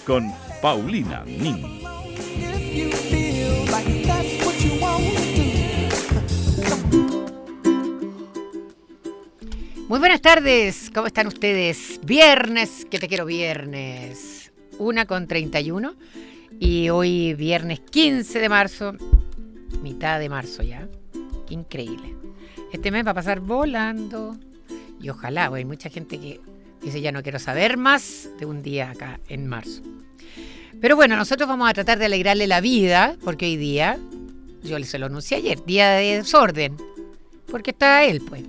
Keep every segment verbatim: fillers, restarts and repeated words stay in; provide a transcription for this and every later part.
con Paulina Nin. Muy buenas tardes, ¿cómo están ustedes? Viernes, que te quiero viernes, una con treinta y uno, y hoy viernes quince de marzo, mitad de marzo ya, qué increíble. Este mes va a pasar volando, y ojalá, hay mucha gente que dice ya no quiero saber más de un día acá en marzo. Pero bueno, nosotros vamos a tratar de alegrarle la vida, porque hoy día, yo se lo anuncié ayer, día de desorden, porque está él pues.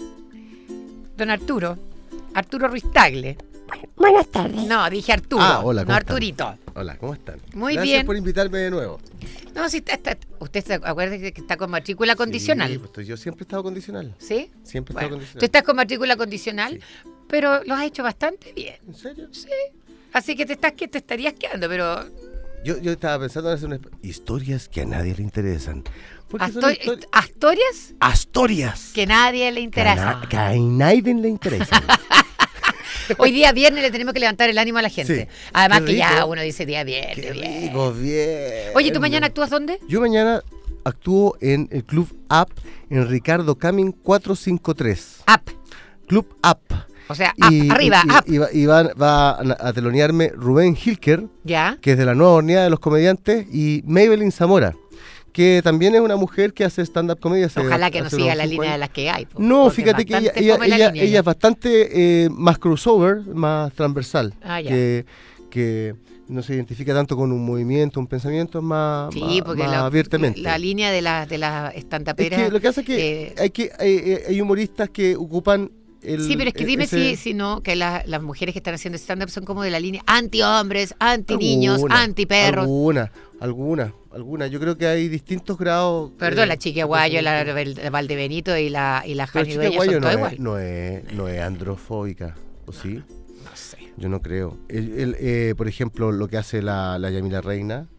Don Arturo, Arturo Ruiz Tagle. Buenas tardes. No, dije Arturo, ah, hola, no Arturito. Hola, ¿cómo están? Muy Gracias bien. Gracias por invitarme de nuevo. No, sí, está, está, usted se acuerda que está con matrícula condicional. Sí, pues yo siempre he estado condicional. ¿Sí? Siempre he bueno, estado condicional. Tú estás con matrícula condicional, sí, pero lo has hecho bastante bien. ¿En serio? Sí. Así que te estás que te estarías quedando, pero... Yo, yo estaba pensando en hacer unas historias que a nadie le interesan. Astor- histori- ¿Astorias? Astorias. Que a nadie le interesa. Que a, que a nadie le interesa. Hoy día viernes le tenemos que levantar el ánimo a la gente. Sí. Además que ya uno dice día viernes. Qué bien. rico, bien. Oye, ¿tú mañana actúas dónde? Yo mañana actúo en el Club Up en Ricardo Camin cuatrocientos cincuenta y tres. Up. Club Up. O sea, up, y, arriba, y, up. Y, va, y va, va a telonearme Rubén Hilker, ¿ya? Que es de la nueva horneada de los comediantes, y Maybelline Zamora, que también es una mujer que hace stand-up comedia. Ojalá hace, que no hace siga la cinco línea años. de las que hay. Po, no, fíjate que ella, ella, ella, línea, ella es bastante eh, más crossover, más transversal, ah, ya. que, que no se identifica tanto con un movimiento, un pensamiento, más, sí, más, porque más la, abiertamente. La línea de las de la stand-uperas... Es que lo que hace es que, eh, hay, que hay, hay humoristas que ocupan... El, sí, pero es que dime ese... si, si no, que la, las mujeres que están haciendo stand-up son como de la línea anti-hombres, anti-niños, anti-perros. Alguna, alguna, alguna. Yo creo que hay distintos grados. Perdón, eh, la Chiqui Aguayo, la, la Valdebenito y la, y la Jani Dueñas son todo no igual. Es, no, es, no es androfóbica, ¿o sí? No sé. Yo no creo. El, el, eh, por ejemplo, lo que hace la, la Yamila Reina.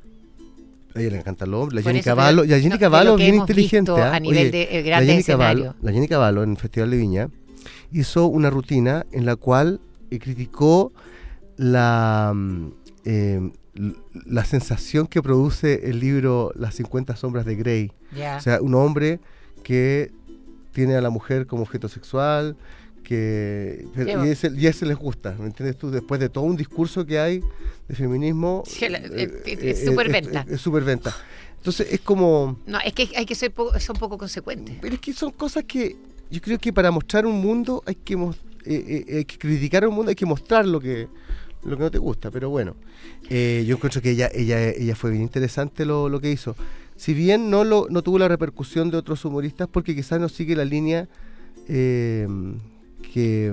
A ella le encantan los hombres. La Jenny Cavallo, la Jenny no, Cavallo es bien inteligente. ¿eh? A nivel Oye, de eh, grandes la Jenny escenarios. Cavallo, la Jenny Cavallo en el Festival de Viña hizo una rutina en la cual eh, criticó la, eh, la sensación que produce el libro Las cincuenta sombras de Grey. Yeah. O sea, un hombre que tiene a la mujer como objeto sexual, que pero, y, ese, y ese les gusta, ¿me entiendes tú? Después de todo un discurso que hay de feminismo, sí, la, eh, es, eh, es superventa. Es, es, es superventa. Entonces es como... No, es que hay que ser poco, son poco consecuentes. Pero es que son cosas que yo creo que para mostrar un mundo hay que, eh, eh, hay que criticar un mundo, hay que mostrar lo que lo que no te gusta, pero bueno, eh, yo encuentro que ella ella ella fue bien interesante lo, lo que hizo. Si bien no lo no tuvo la repercusión de otros humoristas porque quizás no sigue la línea eh, que,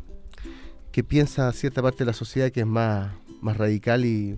que piensa cierta parte de la sociedad que es más, más radical y,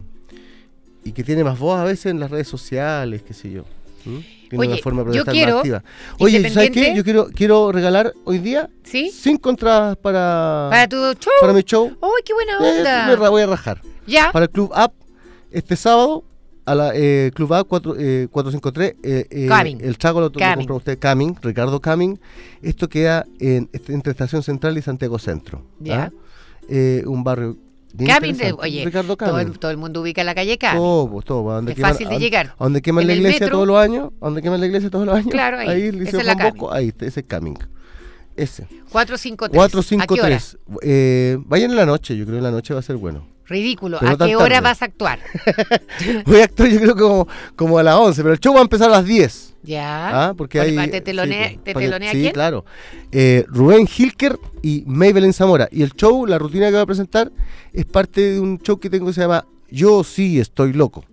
y que tiene más voz a veces en las redes sociales, qué sé yo. ¿Mm? Tiene Oye, una forma de yo protestar quiero, más activa. Oye, ¿sabes qué? Yo quiero quiero regalar hoy día ¿sí? cinco entradas para... ¿Para tu show? Para mi show. ¡Ay, oh, qué buena onda! Eh, me voy a rajar. ¿Ya? Para el Club Up, este sábado, a la eh, Club Up cuatro, eh, cuatrocientos cincuenta y tres, eh, eh, el Chaco lo, lo compró usted, Camin, Ricardo Camin. Esto queda en, entre Estación Central y Santiago Centro. ¿Ya? ¿Ah? Eh, un barrio... Camin, de, oye, Ricardo todo Camin. el, todo el mundo ubica la calle Camin. Todo, todo. ¿A donde es queman, fácil de a, llegar. A donde queman en la iglesia metro, todos los años, a donde queman la iglesia todos los años. Claro, ahí. Ahí el Liceo Esa es Juan la Bosco, ahí, ese es Camin. Ese. cuatrocientos cincuenta y tres. cuatrocientos cincuenta y ¿A tres. qué hora? Eh, vayan en la noche, yo creo que en la noche va a ser bueno. Ridículo. Pero ¿A no qué tan hora tarde. vas a actuar? Voy a actuar yo creo que como, como a las once, pero el show va a empezar a las diez. Ya. ¿Ah? Porque hay, ¿Te telonea, sí, te para que- telonea sí, quién? claro. Eh, Rubén Hilker y Maybelline Zamora. Y el show, la rutina que voy a presentar, es parte de un show que tengo que se llama Yo sí estoy loco.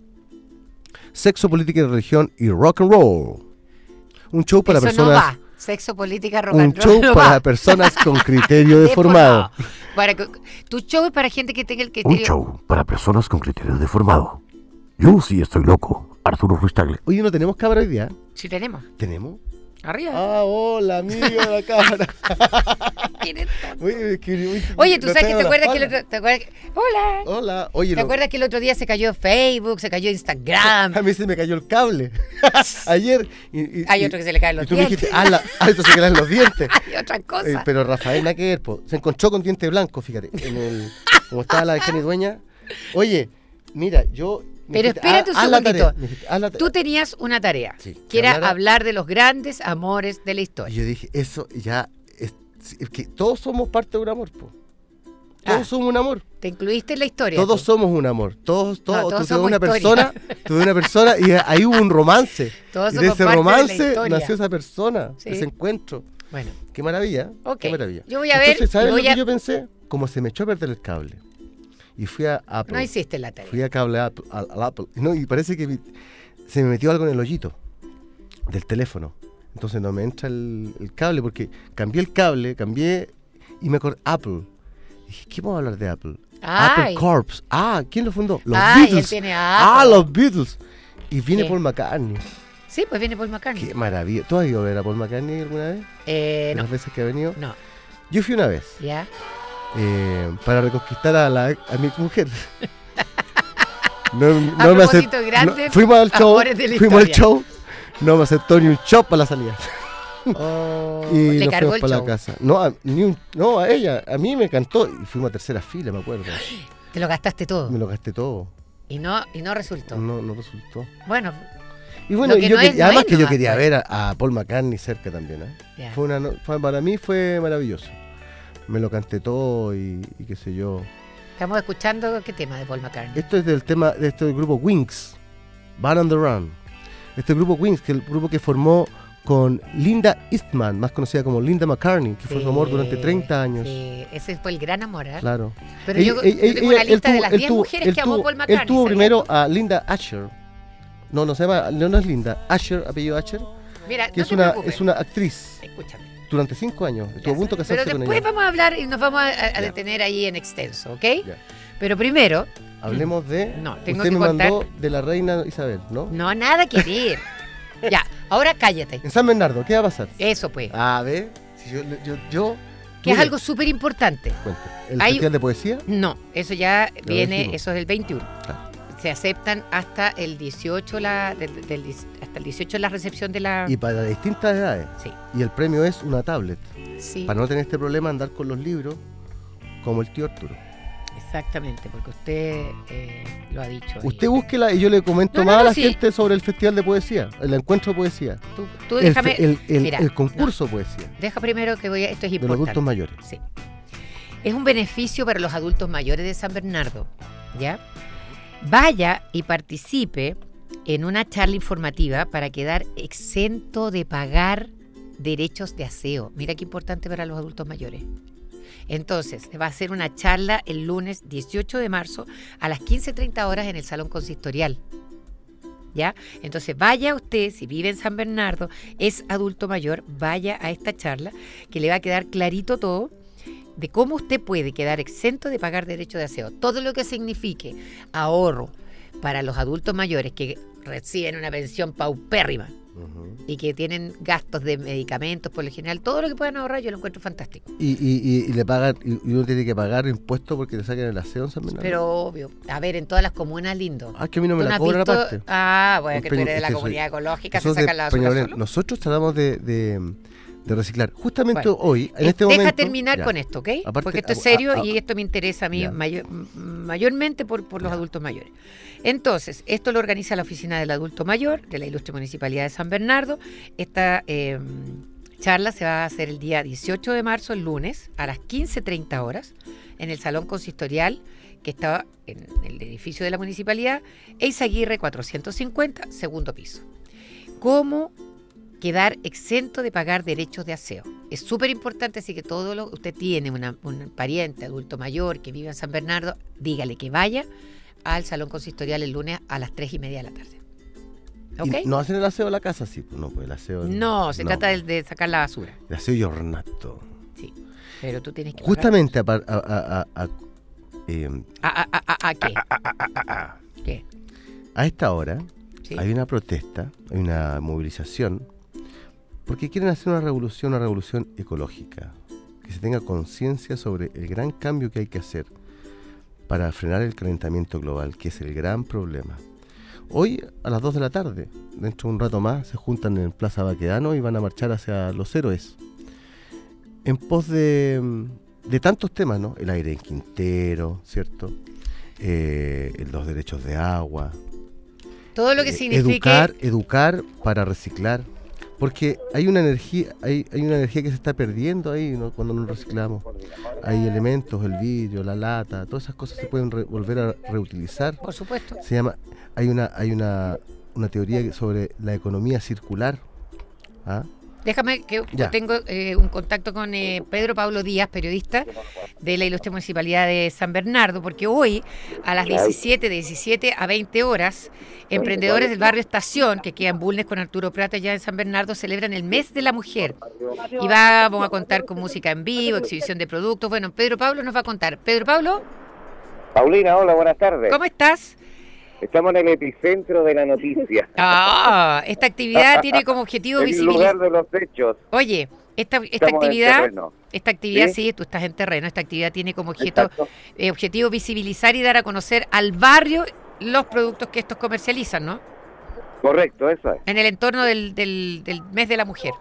Sexo, política y religión y rock and roll. Un show para Eso personas... no va. Sexo, política, rock Un and roll. show no para va. personas con criterio deformado. Para que, tu show es para gente que tenga el Un criterio. show para personas con criterio deformado. Yo sí estoy loco. Arturo Ruiz Tagle. Oye, ¿no tenemos cámara hoy día? Sí tenemos. ¿Tenemos? Arriba. Ah, hola, amigo de la cámara. Miren. Oye, que- uy, Oye, tú no sabes que tengo te la acuerdas que el espalda. otro, te acuerdas que- hola. Hola, oye, ¿Te lo- acuerdas que el otro día se cayó Facebook, se cayó Instagram? a mí se me cayó el cable ayer. Y, y- Hay y- otro que se le caen los y tú me dientes. dijiste, ah, la, ah, esto se quedan los dientes. Hay otra cosa. Eh, pero Rafael Naquer, po, se encontró con diente blanco, fíjate. En el, como estaba la de Jenny Dueña, Oye, mira, yo... me Pero dijiste, espérate haz- un haz la segundito. tarea, me dijiste, haz la tarea. Tú tenías una tarea, Sí, que que era hablara- hablar de los grandes amores de la Y historia. yo dije, eso ya... Es, es que todos somos parte de un amor, po. Todos Ah. somos un amor. Te incluiste en la historia. Todos tú. somos un amor. Todos, todos, No, todos tú tuve somos una historia. persona, tuve una persona y ahí hubo un romance. Todos y de somos ese parte de la romance historia. nació esa persona, Sí. ese encuentro. Bueno, Qué maravilla, Ok. qué maravilla. Yo voy a ver Entonces, ¿sabes y lo voy que a- yo pensé? Como se me echó a perder el cable. Y fui a Apple. no hiciste la tarea. Fui a cable Apple, al, al Apple. No, y parece que mi- se me metió algo en el hoyito del teléfono. Entonces no me entra el, el cable porque cambié el cable, cambié y me acordé Apple. Dije, ¿qué vamos a hablar de Apple? Ay. Apple Corps. Ah, ¿quién lo fundó? Los Ay, él Beatles. tiene Ah, Apple. los Beatles. Y viene ¿Qué? Paul McCartney. Sí, pues viene Paul McCartney. Qué maravilla. ¿Tú has ido a ver a Paul McCartney alguna vez? Eh, no, Las veces que ha venido. no, Yo fui una vez ya. eh, para reconquistar a, la, a mi mujer. No, no me propósito, acep- grandes no, fuimos al show, amores de la fuimos al historia. show, no me aceptó ni un shot para la salida. Oh, Y le nos cargó fuimos el para show. la casa. No, a, ni un- no, a ella, a mí me encantó y fuimos a tercera fila, me acuerdo. Te lo gastaste todo. Me lo gasté todo, Y no, y no resultó. no, no resultó. Bueno, Y bueno, Lo que y yo no que- es, y no además es que yo nomás, quería pues. ver a, a Paul McCartney cerca también. ¿eh? ya. Fue una, no- fue- para mí fue maravilloso. Me lo canté todo y, y qué sé yo. Estamos escuchando qué tema de Paul McCartney. Esto es del tema de este grupo Wings, Band on the Run. Este grupo Wings, que es el grupo que formó con Linda Eastman, más conocida como Linda McCartney, que fue su amor durante treinta años. Sí, ese fue el gran amor. ¿eh? Claro. Pero Ella- yo, ella- yo tengo ella- una él lista de tuvo- las él diez tuvo- mujeres él que amó tuvo- Paul McCartney. Él tuvo ¿sabías? primero a Linda Asher. No, no se llama, no, no es Linda. Asher, apellido Asher, Mira, que no es, te una, preocupes. es una actriz. Escúchame. Durante cinco años. Ya Estuvo a punto de sabes. casarse Pero con después ella. vamos a hablar y nos vamos a, a- a Ya. detener ahí en extenso, ¿ok? Ya. Pero primero, Hablemos de. No, tengo usted que me contar- mandó de la reina Isabel, ¿no? no nada que ver. Ya, ahora cállate. En San Bernardo, ¿qué va a pasar? Eso pues. A ver, si yo. yo, yo Que es mire, algo súper importante. cuente. ¿El Hay- festival de poesía? No, eso ya viene, dijimos. eso es el veintiuno. Claro. Se aceptan hasta el dieciocho, la, del, del- hasta el dieciocho la recepción de la... Y para distintas edades. Sí, Y el premio es una tablet. sí, Para no tener este problema, andar con los libros como el tío Arturo. exactamente, porque usted eh, lo ha dicho. ahí. Usted búsquela y yo le comento No, no, más no, a la sí. gente sobre el festival de poesía, el encuentro de poesía. Tú, tú El, déjame... fe- el- el- mira, el concurso de poesía Deja primero que voy a... Esto es de los importante. adultos mayores. Sí. Es un beneficio para los adultos mayores de San Bernardo, ¿ya? Vaya y participe en una charla informativa para quedar exento de pagar derechos de aseo. Mira qué importante para los adultos mayores. Entonces, va a ser una charla el lunes dieciocho de marzo a las quince treinta horas en el Salón Consistorial. ¿Ya? Entonces, vaya usted, si vive en San Bernardo, es adulto mayor, vaya a esta charla que le va a quedar clarito todo de cómo usted puede quedar exento de pagar derecho de aseo. Todo lo que signifique ahorro para los adultos mayores que reciben una pensión paupérrima Ujú. y que tienen gastos de medicamentos por lo general, todo lo que puedan ahorrar yo lo encuentro fantástico. Y, y, y, y le pagan, y y uno tiene que pagar impuestos porque le sacan el aseo en San Bernardo. Pero obvio, a ver, en todas las comunas lindo. Ah, que a mí no me ¿Tú la has cobran visto? aparte. Ah, bueno, Un que tú peña- eres de la es que soy- comunidad ecológica, se Nosotros de sacan la basura Peñalolén, solo. nosotros tratamos de, de, de reciclar. Justamente Bueno, hoy, en Eh, este Deja momento. terminar ya. con esto, ¿ok? Aparte, Porque esto es a- serio a- a- y esto me interesa a mí Ya. mayor- m- mayormente por, por los Ya. adultos mayores. Entonces, esto lo organiza la Oficina del Adulto Mayor de la Ilustre Municipalidad de San Bernardo. Esta eh, charla se va a hacer el día dieciocho de marzo, el lunes, a las quince treinta horas, en el Salón Consistorial, que está en el edificio de la Municipalidad, Eizaguirre cuatrocientos cincuenta, segundo piso. ¿Cómo quedar exento de pagar derechos de aseo? Es súper importante, así que todo lo usted tiene una, un pariente adulto mayor que vive en San Bernardo, dígale que vaya al Salón Consistorial el lunes a las tres y media de la tarde. Y ¿Ok? no hacen el aseo de la casa, sí. Pues no, pues el aseo. No, se trata de, de sacar la basura. El aseo y ornato. Sí. Pero tú tienes que... Justamente a, par- a, a, a, a, eh, ¿A, a, a, a- a qué? ¿Qué? a esta hora Sí. hay una protesta, hay una movilización, porque quieren hacer una revolución, una revolución ecológica, que se tenga conciencia sobre el gran cambio que hay que hacer para frenar el calentamiento global, que es el gran problema. Hoy a las dos de la tarde, dentro de un rato más, se juntan en Plaza Baquedano y van a marchar hacia Los Héroes, en pos de, de tantos temas, ¿no? El aire en Quintero, ¿cierto? eh, los derechos de agua. Todo lo que eh, signifique... Educar, educar para reciclar. Porque hay una energía, hay, hay una energía que se está perdiendo ahí, ¿no? Cuando nos reciclamos. Hay elementos, el vidrio, la lata, todas esas cosas se pueden re- volver a reutilizar. Por supuesto. Se llama, hay una, hay una, una teoría sobre la economía circular. ¿Ah? Déjame que Ya. tengo eh, un contacto con eh, Pedro Pablo Díaz, periodista de la Ilustre Municipalidad de San Bernardo, porque hoy a las diecisiete, de diecisiete a veinte horas, emprendedores del barrio Estación, que queda en Bulnes con Arturo Prat allá en San Bernardo, celebran el Mes de la Mujer. Y vamos a contar con música en vivo, exhibición de productos. Bueno, Pedro Pablo nos va a contar. Pedro Pablo, Paulina, hola, buenas tardes. ¿cómo estás? Estamos en el epicentro de la noticia. Ah, esta actividad tiene como objetivo En el visibilizar... lugar de los hechos. Oye, esta, esta Estamos en actividad... terreno. Esta actividad, sí. ¿Sí? tú estás en terreno, esta actividad tiene como objeto, Exacto. eh, objetivo visibilizar y dar a conocer al barrio los productos que estos comercializan, ¿no? Correcto, eso es. En el entorno del, del, del mes de la mujer.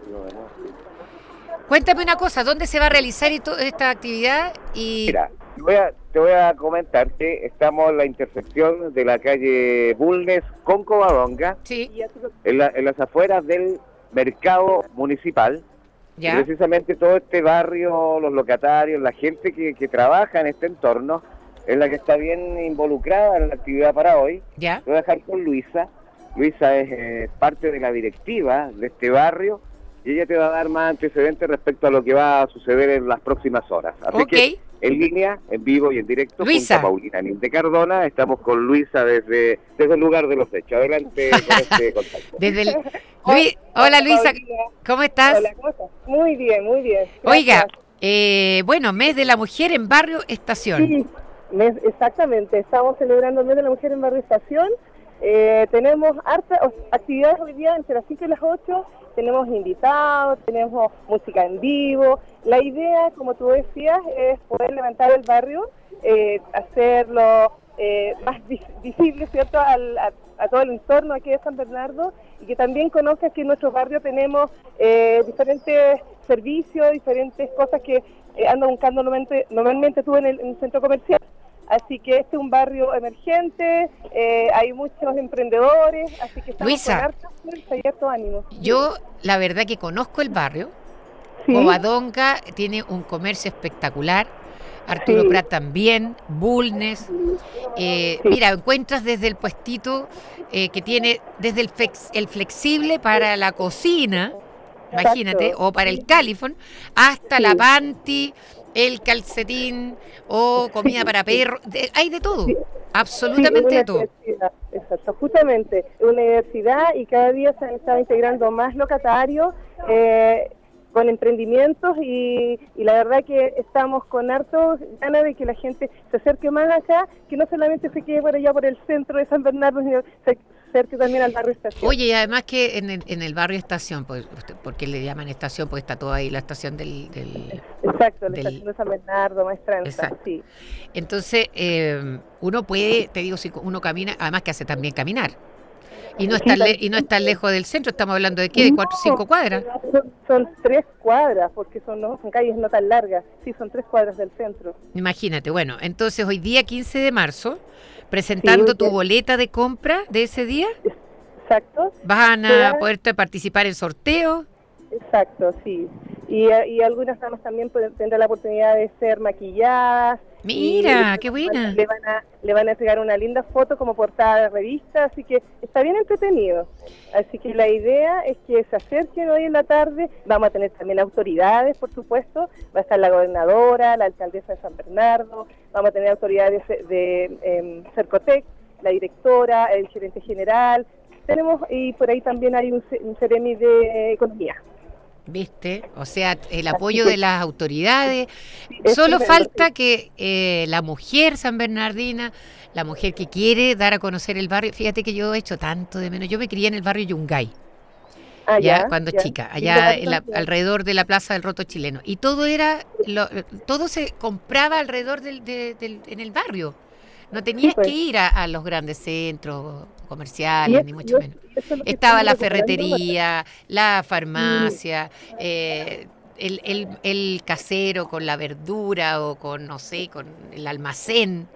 Cuéntame una cosa, ¿dónde se va a realizar esto- esta actividad? Y Mira, te voy, a, te voy a comentar que estamos en la intersección de la calle Bulnes con Covadonga, sí, en, la- en las afueras del mercado municipal. Y ya, precisamente todo este barrio, los locatarios, la gente que, que trabaja en este entorno, es la que está bien involucrada en la actividad para hoy. ya. Voy a dejar con Luisa. Luisa es eh, parte de la directiva de este barrio y ella te va a dar más antecedentes respecto a lo que va a suceder en las próximas horas. Así Ok. que en línea, en vivo y en directo, Luisa. junto a Paulina Nin de Cardona, estamos con Luisa desde, desde el lugar de los hechos. Adelante con este contacto. Desde el... Luis, hola Luisa, ¿cómo estás? Hola, ¿cómo estás? Muy bien, muy bien. Oiga, Gracias. eh, bueno, mes de la mujer en barrio Estación. Sí, mes- exactamente. Estamos celebrando el mes de la mujer en Barrio Estación. Eh, tenemos hartas o- actividades hoy día entre las cinco y las ocho. Tenemos invitados, tenemos música en vivo. La idea, como tú decías, es poder levantar el barrio, eh, hacerlo eh, más vis- visible, ¿cierto?, Al- a, a todo el entorno aquí de San Bernardo, y que también conozcas que en nuestro barrio tenemos eh, diferentes servicios, diferentes cosas que eh, andan buscando normalmente, normalmente tú en el, en el centro comercial. Así que este es un barrio emergente, eh, hay muchos emprendedores, así que estamos Luisa, con harta fuerza y harto ánimo. Yo, la verdad que conozco el barrio. Sí. Covadonga tiene un comercio espectacular. Arturo Sí. Prat también, Bulnes. Eh, Sí. Mira, encuentras desde el puestito eh, que tiene, desde el, flex- el flexible para la cocina, imagínate, Exacto. o para el califón, hasta Sí. la panty, el calcetín o comida Sí, para sí. perros. De- hay de todo, Sí. absolutamente Sí, de una todo. diversidad, exacto, justamente, una diversidad, y cada día se han estado integrando más locatarios eh, con emprendimientos, y, y la verdad que estamos con harto ganas de que la gente se acerque más acá, que no solamente se quede por allá por el centro de San Bernardo, sino se acerque también al barrio Estación. Oye, y además que en el, en el barrio Estación, pues, usted- ¿por qué le llaman Estación? Porque está toda ahí la estación del... del- Exacto, la del- estación de San Bernardo, Maestranza, Exacto. sí. Entonces, eh, uno puede, te digo, si uno camina, además que hace también caminar. Y no, Sí, está le- también. y no está lejos del centro, estamos hablando de qué, de cuatro o cinco cuadras. Son, son tres cuadras, porque son, no, son calles no tan largas, sí, son tres cuadras del centro. Imagínate, bueno, entonces hoy día quince de marzo, presentando Sí, hoy tu día- boleta de compra de ese día, Exacto. van a Todas- poder participar en sorteos. Exacto, sí. Y, eh, y algunas damas también pueden- tendrán la oportunidad de ser maquilladas. Mira, y qué buena. Le van, a, le van a entregar una linda foto como portada de revista, así que está bien entretenido. Así que la idea es que se acerquen hoy en la tarde. Vamos a tener también autoridades, por supuesto. Va a estar la gobernadora, la alcaldesa de San Bernardo, vamos a tener autoridades de, de em, Cercotec, la directora, el gerente general. Tenemos, y por ahí también hay un, ce- un Ceremi de Economía. ¿Viste? O sea, el apoyo de las autoridades. Es Solo tremendo, falta sí. que eh, la mujer san bernardina, la mujer que quiere dar a conocer el barrio, fíjate que yo he hecho tanto de menos. Yo me crié en el barrio Yungay, Ah, ya, cuando ya. chica, Y allá lo en la- bastante. alrededor de la Plaza del Roto Chileno. Y todo era, lo- todo se compraba alrededor del, de- del- en el barrio. No tenías pues. que ir a, a los grandes centros Y comerciales, es- ni y mucho es- menos. y eso es lo que Estaba estamos la recuperando ferretería, la farmacia, eh, el, el, el casero con la verdura o con, no sé, con el almacén.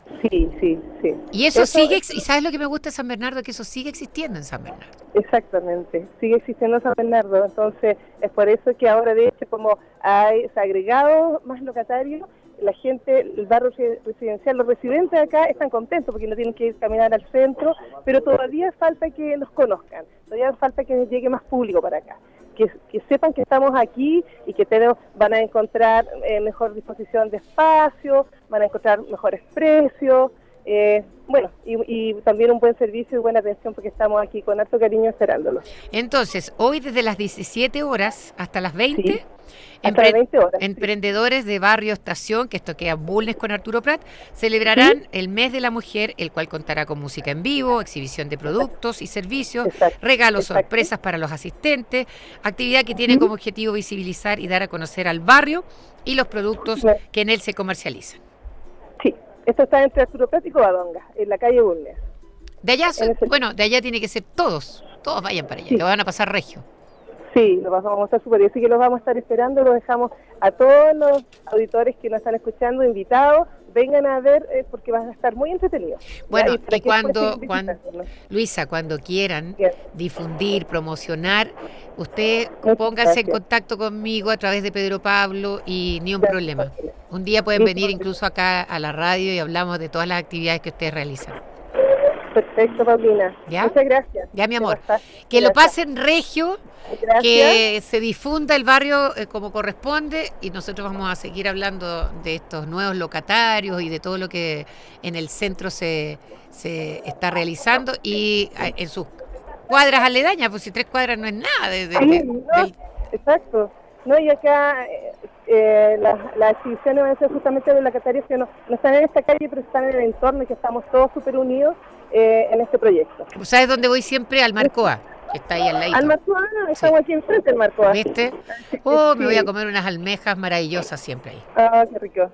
Sí, sí, sí. Y eso, Eso sigue, es- ex- y ¿sabes lo que me gusta de San Bernardo? Que eso sigue existiendo en San Bernardo. Exactamente, sigue existiendo San Bernardo, entonces es por eso que ahora de hecho como hay se ha agregado más locatarios, la gente, el barrio re- residencial, los residentes de acá están contentos porque no tienen que ir a caminar al centro, pero todavía falta que nos conozcan, todavía falta que llegue más público para acá, que, que sepan que estamos aquí y que tenemos, van a encontrar eh, mejor disposición de espacio, van a encontrar mejores precios, eh, bueno, y, y también un buen servicio y buena atención porque estamos aquí con harto cariño esperándolos. Entonces, hoy desde las diecisiete horas hasta las veinte, Sí, hasta las veinte horas, sí. emprendedores de Barrio Estación, que esto queda en Bulnes con Arturo Prat, celebrarán Sí. el mes de la mujer, el cual contará con música en vivo, exhibición de productos y servicios, Exacto, regalos, exacto. sorpresas para los asistentes, actividad que tiene Ujú. como objetivo visibilizar y dar a conocer al barrio y los productos Claro. que en él se comercializan. Sí, esto está entre Arturo Prat y Covadonga, en la calle Bulnes. De allá, En ese- bueno, de allá tiene que ser todos, todos vayan para allá, Sí. lo van a pasar regio. Sí, lo vamos a estar súper bien, así que los vamos a estar esperando, los dejamos a todos los auditores que nos están escuchando, invitados, vengan a ver eh, porque van a estar muy entretenidos. Bueno, Ya, para y que cuando, después cuando visitarnos. Luisa, cuando quieran Bien. difundir, promocionar, usted Muchas póngase en gracias. contacto conmigo a través de Pedro Pablo y ni un Ya, problema. Paulina. Un día pueden Sí, venir Paulina. incluso acá a la radio y hablamos de todas las actividades que ustedes realizan. Perfecto, Paulina. ¿Ya? Muchas gracias. Ya, mi amor. Ya está. Que lo Gracias. pasen regio, Gracias. que se difunda el barrio eh, como corresponde y nosotros vamos a seguir hablando de estos nuevos locatarios y de todo lo que en el centro se, se está realizando y eh, en sus cuadras aledañas, pues si tres cuadras no es nada. de- de- Sí, de- no, del- exacto. No, y acá eh, eh, las, las exhibiciones van a ser justamente de locatarios que no, no están en esta calle, pero están en el entorno y que estamos todos súper unidos eh, en este proyecto. ¿Sabes dónde voy siempre? Al Marcoa, que está ahí al ladito. Al Marcoa, estamos aquí enfrente del Marcoa. ¿Viste? Oh, me voy a Sí. comer unas almejas maravillosas siempre ahí. Ah, qué rico.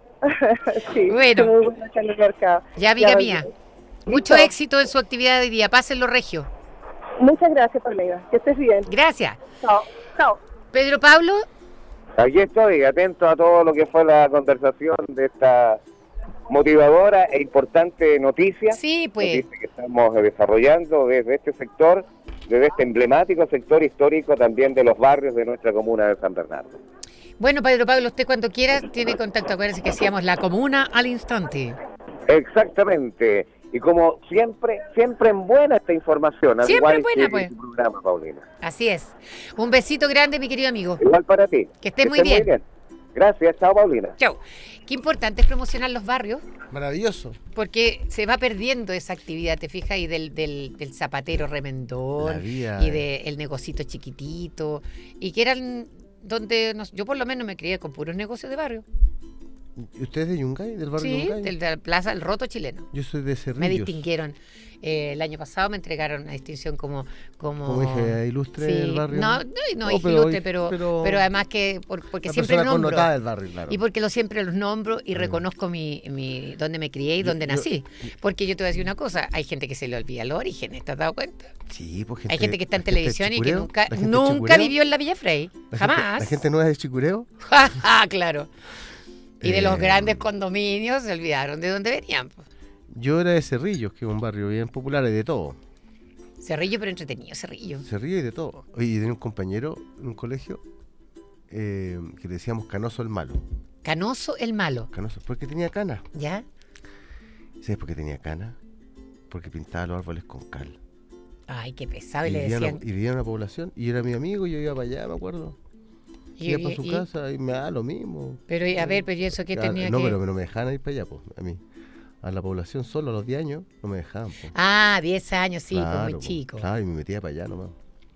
sí, Bueno. muy bueno acá en el mercado. Ya, amiga Ya, mía, Paulina. mucho Listo. éxito en su actividad de hoy día. Pásenlo regio. Muchas gracias, Paulina. Que estés bien. Gracias. Chao. Chao. Pedro Pablo, Aquí estoy, atento a todo lo que fue la conversación de esta motivadora e importante noticia. sí, pues. Noticia que estamos desarrollando desde este sector, desde este emblemático sector histórico también de los barrios de nuestra comuna de San Bernardo. Bueno, Pedro Pablo, usted cuando quiera tiene contacto. Acuérdense que hacíamos la comuna al instante. Exactamente. Y como siempre, siempre en buena esta información, al Siempre igual buena, que pues. tu programa, Paulina. Así es. Un besito grande, mi querido amigo. Igual para ti. Que estés muy bien. Gracias, chao, Paulina. Chau. Qué importante es promocionar los barrios, Maravilloso. porque se va perdiendo esa actividad, ¿te fijas? Y del, del, del zapatero La remendón, vía, y eh. del negocito chiquitito, y que eran donde nos- yo por lo menos me crié con puros negocios de barrio. ¿Y ¿Usted es de Yungay, del barrio Sí, Yungay? del, de la plaza El Roto Chileno. Yo soy de Cerrillos. Me distinguieron. Eh, el año pasado me entregaron una distinción como... Como, Como hija ilustre del barrio. No, no, no Oh, hija pero- ilustre, pero, pero, pero- además que... por- porque La siempre persona nombro. connotada del barrio, claro. Y porque lo siempre los nombro y Mm. reconozco mi, mi dónde me crié y Yo- dónde yo- nací. Porque yo te voy a decir una cosa, hay gente que se le olvida los orígenes, ¿te has dado cuenta? Sí, pues Hay gente que está en la gente de televisión y que Chicureo, nunca, la gente de nunca Chicureo, vivió en la Villa Frey. la gente- Jamás. La gente no es de Chicureo. Ah, claro. Y de los Eh, grandes condominios se olvidaron de dónde venían. Pues. Yo era de Cerrillos, que es un barrio bien popular y de todo. Cerrillo, pero entretenido, Cerrillo. Cerrillos y de todo. Oye, y tenía un compañero en un colegio eh, que le decíamos Canoso el Malo. Canoso el malo, Canoso, porque tenía cana. ¿ya? ¿Sabes por qué tenía cana? Porque pintaba los árboles con cal. Ay, qué pesado. Y Y le vivía, en decían... una, y vivía en una población. Y era mi amigo, yo iba para allá, me acuerdo. y- Iba para y- su y- casa y me da lo mismo. Pero, y a ver, pero ¿y eso qué Ya, tenía no, que...? pero no me dejaban ir para allá, pues, a mí. A la población solo a los diez años no me dejaban. Pues. Ah, diez años, sí, pues Claro, muy pues, chico. Claro, y me metía para allá nomás.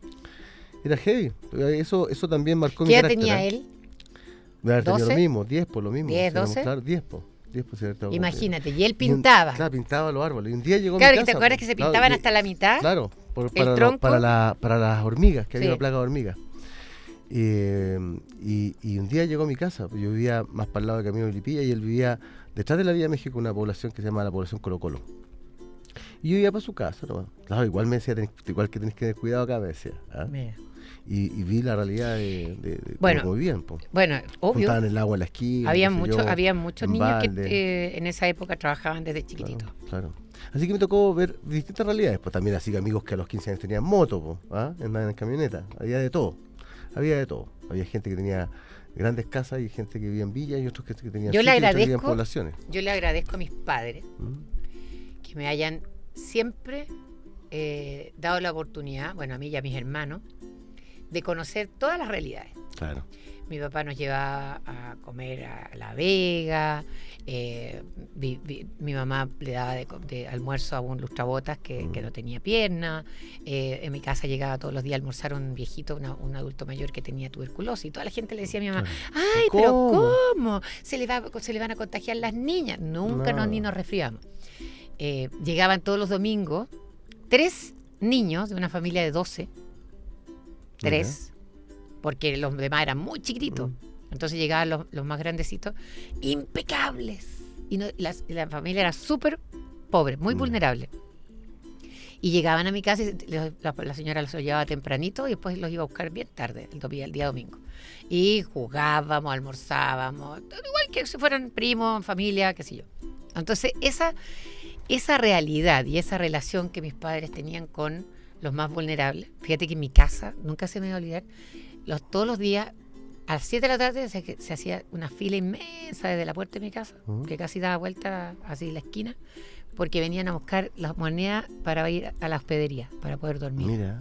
Era heavy. Eso, eso también marcó mi ¿Qué edad carácter. tenía ¿eh? él? De haber tenido ¿doce? lo mismo, diez por lo mismo. ¿diez, si éramos, doce? Claro, diez por. diez por si haber estado con- Imagínate, y él Y un- pintaba. claro, pintaba los árboles. Y un día llegó a Claro, mi ¿y casa. te acuerdas pues. que se Claro, pintaban y- hasta la mitad? Claro, por- para, lo- tronco? para, la- para las hormigas, que había Sí. una plaga de hormigas. Eh, y, y un día llegó a mi casa, pues yo vivía más para el lado de Camino de Lipilla y él vivía detrás de la Vía México, una población que se llama la población Colo Colo. Y yo iba para su casa, ¿no? Claro, igual me decía, "Tenés- igual que tenés que tener cuidado acá", me decía. ¿ah? Mira. y, y vi la realidad de, de, de Bueno, cómo vivían. Po. Bueno, obvio. Juntaban el agua en la esquina. Había qué sé muchos, yo, había muchos en niños balde. que eh, en esa época trabajaban desde chiquititos. Claro, claro. Así que me tocó ver distintas realidades. Pues también así que amigos que a los quince años tenían moto, po, ¿ah? Andaban en camioneta. Había de todo. Había de todo. Había gente que tenía grandes casas y gente que vivía en villas y otros que, que tenían Yo le sitios y otros que vivían en agradezco, poblaciones. yo le agradezco a mis padres ¿Mm? que me hayan siempre eh, dado la oportunidad, bueno, a mí y a mis hermanos, de conocer todas las realidades. Claro. Mi papá nos llevaba a comer a La Vega, eh, vi, vi, mi mamá le daba de, de almuerzo a un lustrabotas que, Mm. que no tenía pierna, eh, en mi casa llegaba todos los días a almorzar un viejito, una, un adulto mayor que tenía tuberculosis, y toda la gente le decía a mi mamá, Claro. ay, pero ¿Cómo? ¿cómo? Se le, va, se le van a contagiar las niñas. Nunca No. nos, ni nos resfriamos. Eh, llegaban todos los domingos tres niños de una familia de doce, tres, porque los demás eran muy chiquititos. Mm. Entonces llegaban los, los más grandecitos, impecables. Y no, la, la familia era súper pobre, muy Mm. vulnerable. Y llegaban a mi casa y los- la, la señora los llevaba tempranito y después los iba a buscar bien tarde, el, domi- el día domingo. Y jugábamos, almorzábamos, igual que si fueran primos, familia, qué sé yo. Entonces esa, esa realidad y esa relación que mis padres tenían con los más vulnerables, fíjate que en mi casa, nunca se me va a olvidar, los, todos los días a las siete de la tarde se, se hacía una fila inmensa desde la puerta de mi casa, Ujú. que casi daba vuelta así la esquina, porque venían a buscar las monedas para ir a la hospedería, para poder dormir. Mira.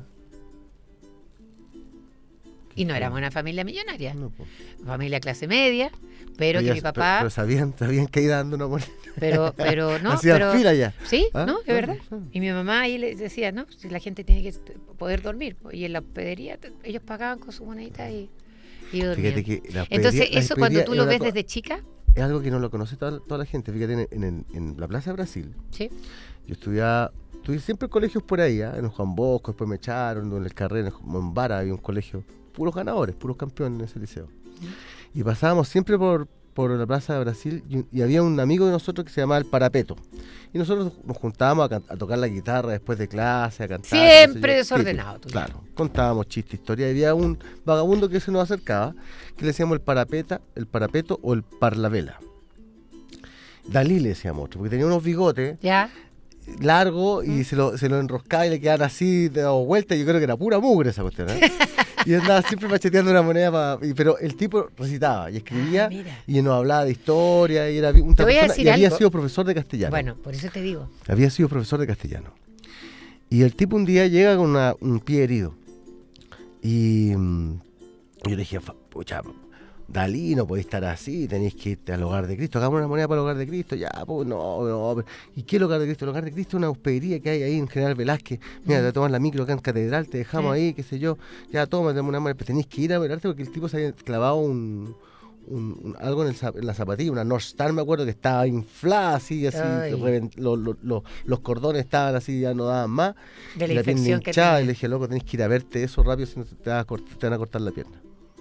Y no éramos una familia millonaria, No, po. familia clase media, pero que Ellas- mi papá, Pero, sabían, sabían que iba dando una moneda. pero, pero no, Hacían pero fila ya. sí, ¿Ah? no, es Claro, verdad. claro. Y mi mamá ahí les decía, no, si la gente tiene que poder dormir, y en la hospedería t- ellos pagaban con su monedita y, y dormían. Fíjate que la Entonces hospedería- la eso cuando hospedería tú es lo una ves co- desde chica, Es algo que no lo conoce toda, toda la gente. Fíjate, en, en, el- en la Plaza de Brasil, sí, yo estudiaba, tuve siempre colegios por ahí, ¿ah? En el Juan Bosco, después me echaron, en el Carrera, en Mombara había un colegio, puros ganadores, puros campeones en ese liceo. Y pasábamos siempre por, por la Plaza de Brasil y, y había un amigo de nosotros que se llamaba El Parapeto. Y nosotros nos juntábamos a, can- a tocar la guitarra después de clase, a cantar. Siempre qué sé yo. desordenado, Típico, tú. Claro, contábamos chistes, historias. Y había un vagabundo que se nos acercaba, que le decíamos el parapeta, el parapeto o el parlavela. Dalí le decíamos otro, porque tenía unos bigotes ya, largos y se lo, se lo enroscaba y le quedaban así de dado vuelta. Yo creo que era pura mugre esa cuestión, ¿eh? Y andaba siempre macheteando una moneda, pa- y- pero el tipo recitaba y escribía Ah, mira. y nos hablaba de historia y era vi- una Te voy a persona decir y había algo. sido profesor de castellano. bueno, por eso te digo, Había sido profesor de castellano. Y el tipo un día llega con una- un pie herido. Y mm, yo le dije, "Fa- pucha, Dalí, no podéis estar así, tenéis que irte al hogar de Cristo. Hagamos una moneda para el hogar de Cristo. Ya, pues no, no. pero- ¿Y qué es el hogar de Cristo? El hogar de Cristo es una hospedería que hay ahí en General Velázquez. Mira, te tomas la micro acá en Catedral, te dejamos Sí. ahí, qué sé yo. Ya, toma, dame una moneda. Pero tenéis que ir a velarte porque el tipo se había clavado un... un- un- algo en, el zap- en la zapatilla, una North Star, me acuerdo que estaba inflada así, así, Ay. revent- lo- lo- lo- los cordones estaban así, ya no daban más. de la y la pierna infección que hinchada, y tenía. le dije, loco, tenés que ir a verte eso rápido, si no te, te vas a cort- te van a cortar la pierna.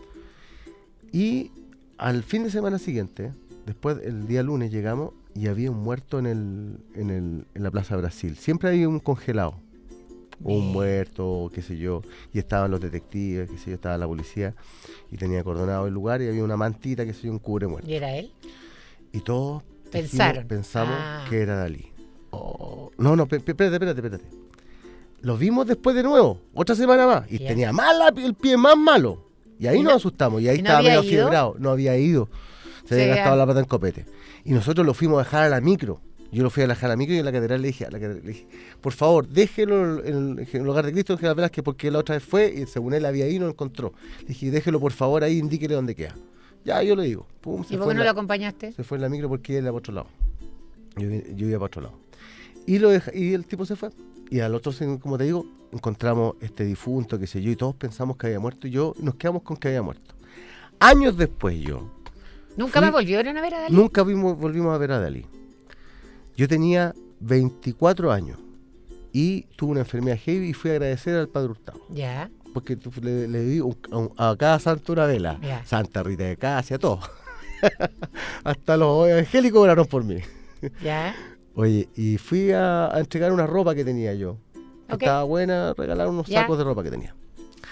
Y al fin de semana siguiente, después, el día lunes llegamos y había un muerto en, el, en, el, en la Plaza Brasil. Siempre había un congelado, o un Bien. muerto, qué sé yo, y estaban los detectives, qué sé yo, estaba la policía, y tenía acordonado el lugar, y había una mantita, qué sé yo, un cubre muerto. ¿Y era él? Y todos dijimos- Pensaron. pensamos Ah. que era Dalí. Oh, no, no, pe- pe- espérate, espérate, espérate. Lo vimos después de nuevo, otra semana más, y Ya. tenía más la- el pie más malo. Y ahí ¿Y nos no- asustamos, y ahí y no estaba había medio ido? fibrado, no había ido. Se Se había había- gastado la plata en copete. Y nosotros lo fuimos a dejar a la micro. Yo lo fui a dejar a la micro y en la catedral le dije, a la catedral le dije, por favor, déjelo en el, en el hogar de Cristo en General Velázquez, porque la otra vez fue y según él había ido y no lo encontró. Le dije, déjelo por favor ahí, indíquele dónde queda. Ya, yo le digo. Pum, se ¿Y por fue qué en no la- lo acompañaste? se fue en la micro porque él iba para otro lado. Yo, vi- yo iba para otro lado. Y, lo deja- y el tipo se fue. Y al otro, se- como te digo, encontramos este difunto, qué sé yo, y todos pensamos que había muerto. Y yo nos quedamos con que había muerto. Años después yo, ¿Nunca fui- más volvieron a ver a Dalí? nunca vimos, volvimos a ver a Dalí. Yo tenía veinticuatro años y tuve una enfermedad heavy y fui a agradecer al Padre Hurtado. Ya, Porque tu- le, le di un- a, un- a cada santo una vela. Ya. Santa Rita de Casia, todo. Hasta los evangélicos oraron por mí. ya. Oye, y fui a, a entregar una ropa que tenía yo. Que Ok. Estaba buena, regalar unos Ya. sacos de ropa que tenía.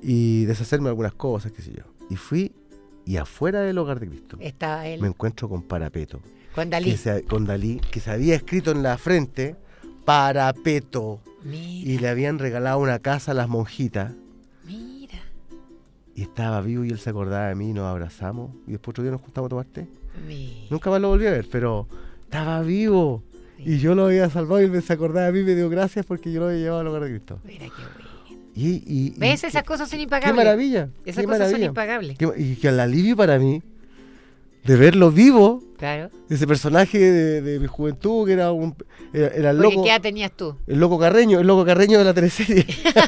y deshacerme de algunas cosas, qué sé yo. Y fui, y afuera del Hogar de Cristo Estaba él me encuentro con Parapeto. con Dalí. Que se, con Dalí, que se había escrito en la frente Parapeto. Mira, Y le habían regalado una casa a las monjitas. mira. Y estaba vivo y él se acordaba de mí y nos abrazamos. Y después otro día nos juntamos a tomar té. mira. Nunca más lo volví a ver, pero estaba vivo. Y yo lo había salvado y él se acordaba de mí y me dio gracias porque yo lo había llevado al Hogar de Cristo. Mira qué bueno. Y, y, y- ¿Ves? y- Esas cosas son ¡Qué impagables. maravilla! Esas ¡Qué cosas son maravilla! impagables. Qué- y que el alivio para mí de verlo vivo, Claro. ese personaje de, de mi juventud que era un era, era el Porque loco, ¿qué edad tenías tú? el loco Carreño, el loco Carreño de la teleserie.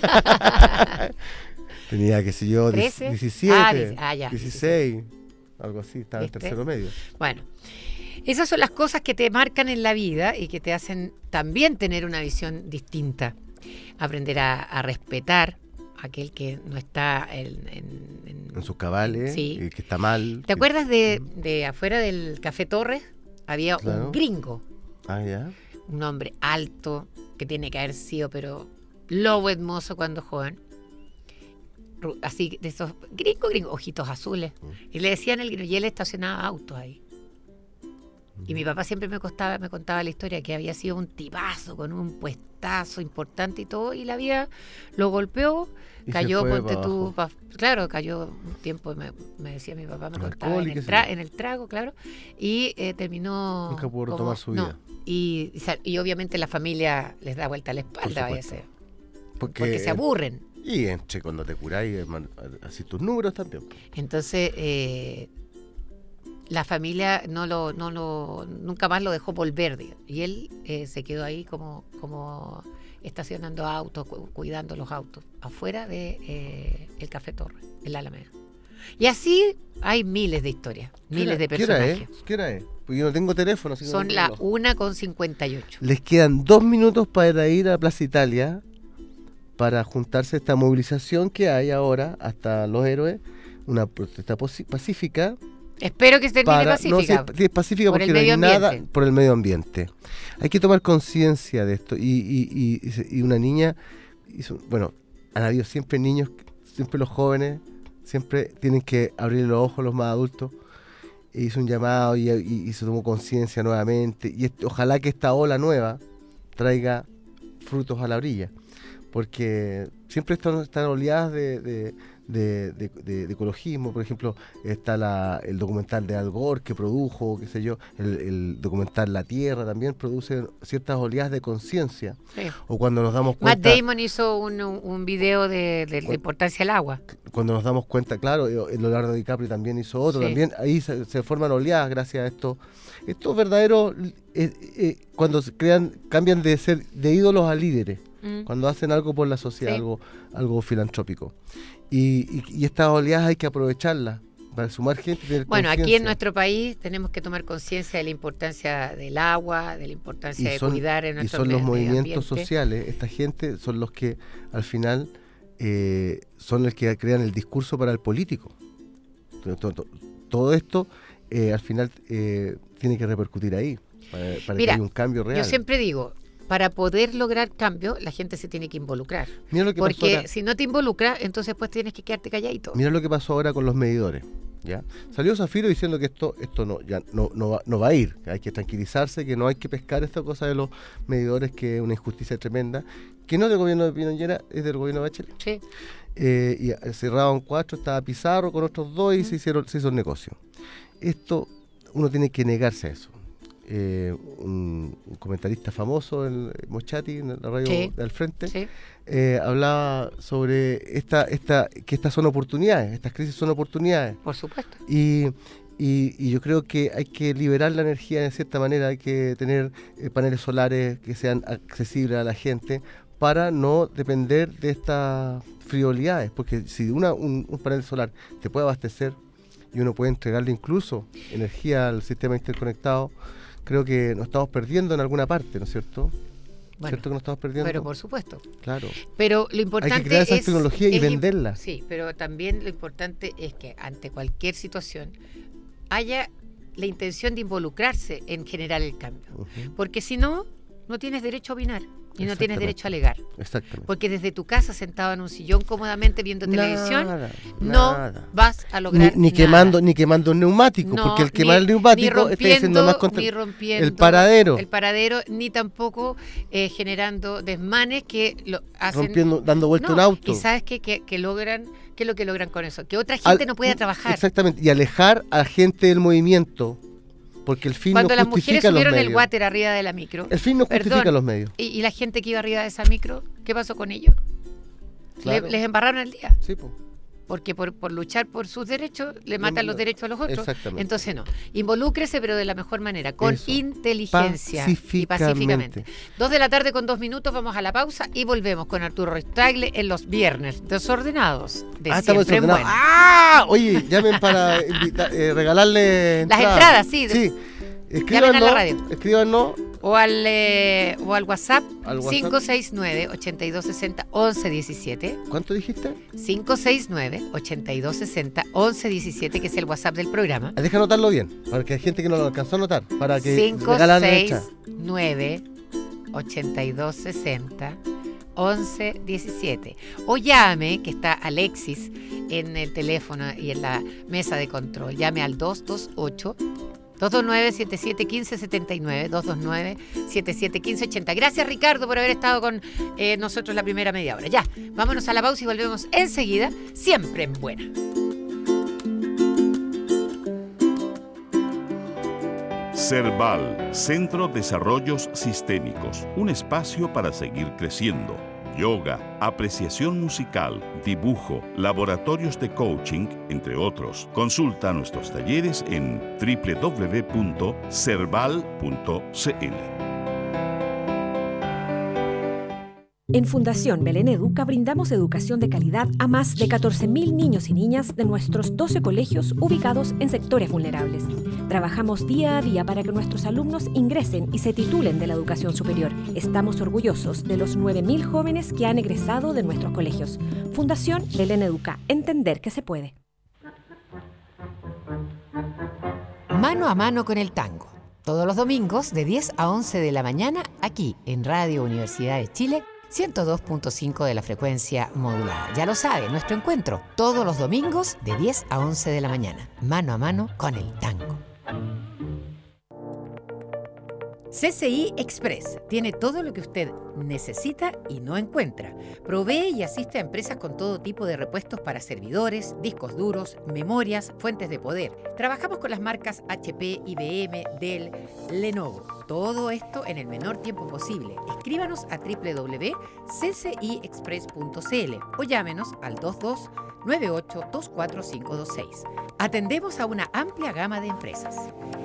Tenía, qué sé yo, ¿trece? diecisiete, Ah, dieci- ah, ya, dieciséis, algo así, estaba en ¿Viste? tercero medio. Bueno, esas son las cosas que te marcan en la vida y que te hacen también tener una visión distinta. Aprender a, a respetar a aquel que no está en, en- en- En sus cabales, Sí. y que está mal. ¿Te acuerdas de, de afuera del Café Torres? Había Claro. un gringo, Ah, ya. un hombre alto, que tiene que haber sido, pero lobo hermoso cuando joven. Ru- Así, de esos gringo, gringo, ojitos azules. Y le decían el gringo, y él estacionaba autos ahí. Y mi papá siempre me contaba, me contaba la historia que había sido un tipazo con un puestazo importante y todo, y la vida lo golpeó, Y se cayó, fue ponte pa' tú, abajo. pa- claro, cayó un tiempo, me, me decía mi papá, me Con contaba, alcohol en y qué el, sé tra- yo. en el trago, claro, y eh, terminó... Nunca pudo como- retomar su no, vida. y, y sa- y obviamente la familia les da vuelta a la espalda, vaya a supuesto. ser, porque se aburren. Y entre cuando te curáis, hermano, así tus números también. Entonces, eh, la familia no lo, no lo, nunca más lo dejó volver, digo. Y él eh, se quedó ahí como, como estacionando autos, cu- cuidando los autos, afuera de eh, el Café Torre, en la Alameda. Y así hay miles de historias, miles de ¿Qué hora personajes. es? ¿Qué hora es? Porque yo no tengo teléfono. Así que no Son tengo las reloj. una con cincuenta y ocho. Les quedan dos minutos para ir a Plaza Italia para juntarse a esta movilización que hay ahora hasta Los Héroes, una protesta posi- pacífica. Espero que termine Para, pacífica. No, sí, es- sí, es pacífica Por porque el no hay medio nada ambiente. por el medio ambiente. Hay que tomar conciencia de esto. Y, y, y- y se- y una niña, hizo- bueno, han habido siempre niños, siempre los jóvenes, siempre tienen que abrir los ojos los más adultos. E hizo un llamado y, y- y se tomó conciencia nuevamente. Y este- ojalá que esta ola nueva traiga frutos a la orilla. Porque siempre están, están oleadas de, de, de- de- de- de ecologismo. Por ejemplo, está la, el documental de Al Gore que produjo, qué sé yo, el, el documental La Tierra también produce ciertas oleadas de conciencia. Sí. O cuando nos damos Matt cuenta, Damon hizo un, un video de, de la importancia del agua. cuando nos damos cuenta, claro, eh, Leonardo DiCaprio también hizo otro, Sí. también ahí se, se forman oleadas gracias a esto. Estos verdaderos, eh, eh, cuando se crean, cambian de ser de ídolos a líderes. Mm. Cuando hacen algo por la sociedad, Sí. algo, algo filantrópico. Y, y, y estas oleadas hay que aprovecharlas para sumar gente. Tener Bueno, aquí conciencia. en nuestro país tenemos que tomar conciencia de la importancia del agua, de la importancia de son- cuidar en y nuestro son los me- medio movimientos ambiente. sociales, esta gente son los que al final eh, son los que crean el discurso para el político. Todo, todo- todo esto eh, al final eh, tiene que repercutir ahí, para, para Mira, que haya un cambio real. Yo siempre digo, para poder lograr cambio, la gente se tiene que involucrar. Mira lo que pasó Porque ahora- si no te involucras, entonces pues tienes que quedarte calladito. Mira lo que pasó ahora con los medidores. ¿Ya? Salió Zafiro diciendo que esto esto no ya no, no, va, no va a ir, que hay que tranquilizarse, que no hay que pescar esta cosa de los medidores, que es una injusticia tremenda, que no es del gobierno de Piñera, es del gobierno de Bachelet. Sí. Eh, y cerraban cuatro, estaba Pizarro con otros dos y se, hicieron, se hizo el negocio. Esto, uno tiene que negarse a eso. Eh, un, un comentarista famoso, el Mochati, en la radio Sí. de Al Frente, Sí. eh, hablaba sobre esta, esta, que estas son oportunidades, estas crisis son oportunidades. Por supuesto. Y, y, y yo creo que hay que liberar la energía de cierta manera, hay que tener eh, paneles solares que sean accesibles a la gente para no depender de estas frivolidades, porque si una, un, un panel solar te puede abastecer y uno puede entregarle incluso energía al sistema interconectado, creo que nos estamos perdiendo en alguna parte, ¿no es cierto? Bueno, ¿Cierto que nos estamos perdiendo? pero por supuesto. Claro. Pero lo importante crear esa es... tecnología y es im- venderla. Sí, pero también lo importante es que ante cualquier situación haya la intención de involucrarse en generar el cambio. Ujú. Porque si no, no tienes derecho a opinar y no tienes Exactamente. derecho a alegar. Exactamente. Porque desde tu casa, sentado en un sillón cómodamente viendo televisión, Nada, no nada. vas a Ni, lograr ni nada. quemando ni quemando un neumático, No, porque el quemar ni- el neumático ni está diciendo más contra ni rompiendo el paradero, el paradero, ni tampoco eh, generando desmanes que lo hacen rompiendo, dando vuelta No, un auto. Y sabes qué, que, que logran, qué es lo que logran con eso, que otra gente Al- no pueda trabajar. Exactamente, y alejar a la gente del movimiento, porque el fin Cuando no las mujeres justifica los subieron el medios. water arriba de la micro, El fin no Perdón. justifica los medios. y, y la gente que iba arriba de esa micro, ¿qué pasó con ellos? Claro. Le- les embarraron el día. Sí, po. Porque por, por luchar por sus derechos le matan los derechos a los otros. Exactamente. Entonces no, involúcrese pero de la mejor manera, con Eso. inteligencia y Pacíficamente. pacíficamente. Dos de la tarde con dos minutos, vamos a la pausa y volvemos con Arturo Restagle en los viernes desordenados de Ah, estamos Siempre en desordenados. Buena. ¡Ah! Oye, llamen para invita- eh, regalarle Las entradas. entradas, sí. Sí. Llamen a la Escríbanos, radio. escríbanos O al, eh, o al WhatsApp, Al WhatsApp. cinco seis nueve, ocho dos seis cero, once diecisiete. ¿Cuánto dijiste? cinco seis nueve, ocho dos seis cero, once diecisiete, que es el WhatsApp del programa. Ah, Deja anotarlo bien, para que hay gente que no lo alcanzó a anotar, para que cinco regalarle seis entradas. nueve, ocho dos seis cero, once diecisiete. O llame, que está Alexis en el teléfono y en la mesa de control. Llame al dos dos ocho, dos dos nueve, siete siete uno cinco siete nueve, dos dos nueve, siete siete uno cinco ocho cero. Gracias, Ricardo, por haber estado con eh, nosotros la primera media hora. Ya, vámonos a la pausa y volvemos enseguida, siempre en buena. Cerval, Centro Desarrollos Sistémicos, un espacio para seguir creciendo. Yoga, apreciación musical, dibujo, laboratorios de coaching, entre otros. Consulta nuestros talleres en doble u doble u doble u punto cerval punto c l. En Fundación Belén Educa brindamos educación de calidad a más de catorce mil niños y niñas de nuestros doce colegios ubicados en sectores vulnerables. Trabajamos día a día para que nuestros alumnos ingresen y se titulen de la educación superior. Estamos orgullosos de los nueve mil jóvenes que han egresado de nuestros colegios. Fundación Belén Educa. Entender que se puede. Mano a mano con el tango. Todos los domingos de diez a once de la mañana aquí en Radio Universidad de Chile, ciento dos punto cinco de la frecuencia modulada. Ya lo sabe, nuestro encuentro todos los domingos de diez a once de la mañana. Mano a mano con el tango. C C I Express tiene todo lo que usted necesita y no encuentra. Provee y asiste a empresas con todo tipo de repuestos para servidores, discos duros, memorias, fuentes de poder. Trabajamos con las marcas H P, I B M, Dell, Lenovo. Todo esto en el menor tiempo posible. Escríbanos a doble u doble u doble u punto c c i express punto c l o llámenos al dos dos nueve ocho dos cuatro cinco dos seis. Atendemos a una amplia gama de empresas.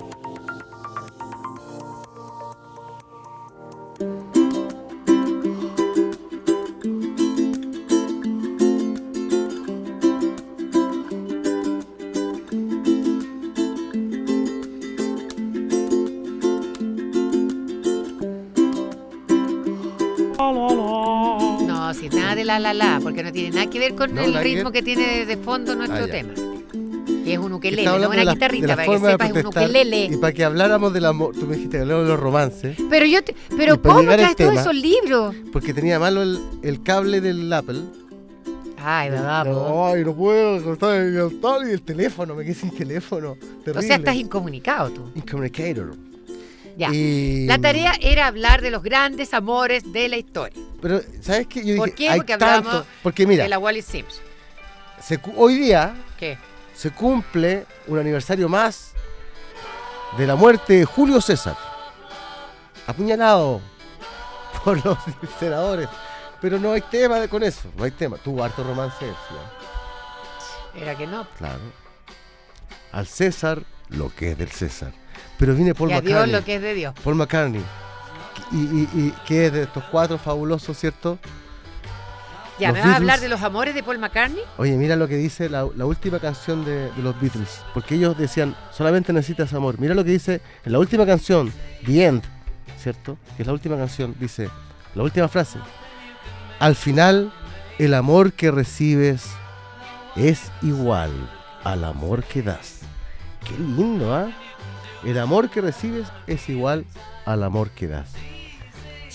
No, si nada de la la la, porque no tiene nada que ver con No, el nada que ritmo ver. que tiene de, de fondo nuestro Ah, ya. tema. Que es un ukelele, Estaba no hablando una de la- guitarrita, de la para que forma de sepas, es un protestar, ukelele. y para que habláramos del amor, tú me dijiste que habláramos de los romances, Pero yo, te- Y pero para ¿cómo llegar al traes todos tema- esos libros? porque tenía malo el, el cable del Apple. Ay, verdad, po. No, ay, no puedo cortar el altar y el teléfono, me quedé sin teléfono. Terrible. O sea, estás incomunicado tú. Incommunicator. Ya. Y- La tarea era hablar de los grandes amores de la historia. Pero, ¿sabes qué? Yo ¿Por dije, qué? hay Porque hablábamos tanto- Porque mira, de la Wallis Simpson. se cu- hoy día ¿Qué? se cumple un aniversario más de la muerte de Julio César, apuñalado por los senadores. Pero no hay tema de- con eso, no hay tema. Tuvo harto romance él, ¿sí? Era que no. Claro. Al César lo que es del César. Pero viene Paul Y a Dios McCartney. lo que es de Dios. Paul McCartney. Y, y, y que es de estos cuatro fabulosos, ¿cierto? Ya, Los ¿me vas a Beatles- hablar de los amores de Paul McCartney? Oye, mira lo que dice la, la última canción de, de los Beatles. Porque ellos decían, solamente necesitas amor. Mira lo que dice en la última canción, The End, ¿cierto? Que es la última canción, dice, la última frase. Al final, el amor que recibes es igual al amor que das. Qué lindo, ¿ah? El amor que recibes es igual al amor que das.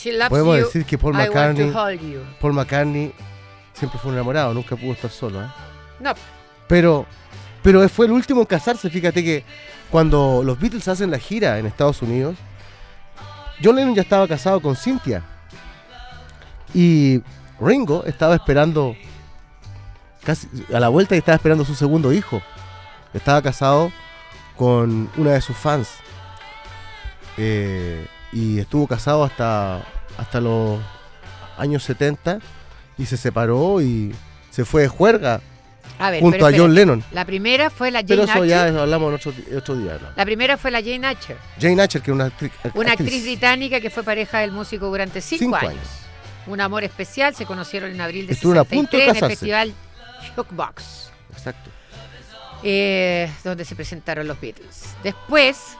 She loves Podemos you, decir que Paul I want McCartney, to hold you. Paul McCartney siempre fue un enamorado, nunca pudo estar solo, ¿eh? No, Pero, pero fue el último en casarse. Fíjate que cuando los Beatles hacen la gira en Estados Unidos, John Lennon ya estaba casado con Cynthia. Y Ringo estaba esperando, casi a la vuelta, y estaba esperando su segundo hijo. Estaba casado con una de sus fans. Eh, y estuvo casado hasta, hasta los años setenta. Y se separó y se fue de juerga a ver, junto pero a John espérate. Lennon. La primera fue la Jane Pero eso Archer. ya hablamos en otro, otro día. ¿no? La primera fue la Jane Archer, Jane Archer, que era una actriz. una actriz británica que fue pareja del músico durante cinco, Cinco años. años. Un amor especial, se conocieron en abril de Estuvieron a sesenta y punto de tres en el casarse. festival Jukebox, Exacto. eh, donde se presentaron los Beatles. Después,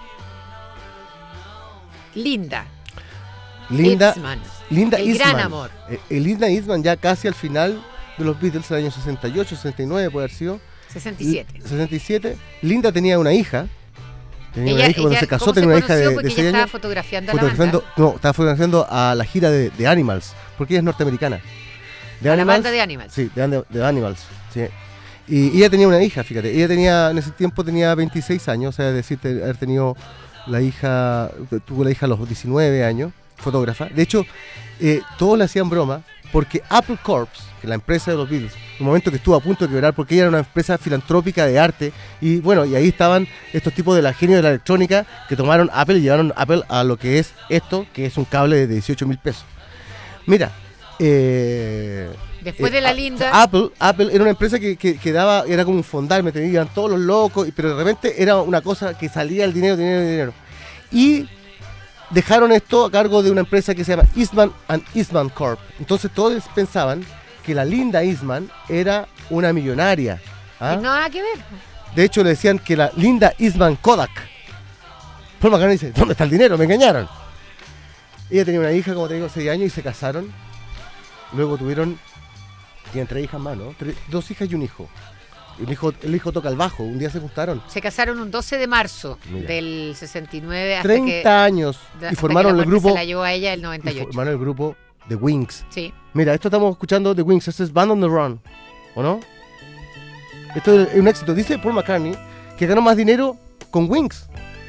Linda Linda, Eastman, Linda el Eastman. gran amor. Eh, eh, Linda Eastman ya casi al final de los Beatles, el año sesenta y ocho, sesenta y nueve puede haber sido. sesenta y siete. sesenta y siete. Linda tenía una hija. Tenía una Ella- hija cuando ella- se casó, ¿cómo tenía se una hija conoció? de, Porque de ella seis estaba años. fotografiando a la Fotografiando, banda. no, estaba fotografiando a la gira de, de Animals, porque ella es norteamericana. De A la banda de Animals. Sí, de, Ani- de Animals. Sí. Y ella tenía una hija, fíjate. Ella tenía, en ese tiempo tenía veintiséis años, o sea, es decir, te- haber tenido la hija, tuvo la hija a los diecinueve años, fotógrafa. De hecho, eh, todos le hacían broma porque Apple Corps, que es la empresa de los Beatles, en un momento que estuvo a punto de quebrar, porque ella era una empresa filantrópica de arte, y bueno, y ahí estaban estos tipos de la genio de la electrónica que tomaron Apple y llevaron Apple a lo que es esto, que es un cable de dieciocho mil pesos. Mira, eh, Después eh, de la a- Linda, Apple, Apple era una empresa que, que, que daba, era como un fondar, me tenían todos los locos, y- pero de repente era una cosa que salía el dinero, dinero, dinero. Y dejaron esto a cargo de una empresa que se llama Eastman and Eastman Corp. Entonces todos pensaban que la Linda Eastman era una millonaria. ¿ah? y nada que ver. De hecho le decían que la Linda Eastman Kodak. Paul McCartney dice, ¿dónde está el dinero? Me engañaron. Ella tenía una hija, como te digo, seis años, y se casaron. Luego tuvieron, tienen tres hijas más, ¿no? Tres- dos hijas y un hijo. El hijo, el hijo toca el bajo, un día se juntaron. Se casaron un doce de marzo Mira. del sesenta y nueve hasta treinta que, años. hasta Y que formaron la el muerte grupo. se la llevó a ella el noventa y Y ocho. formaron el grupo The Wings. Sí. Mira, esto estamos escuchando The Wings, este es Band on the Run, ¿o no? Esto es un éxito. Dice Paul McCartney que ganó más dinero con Wings,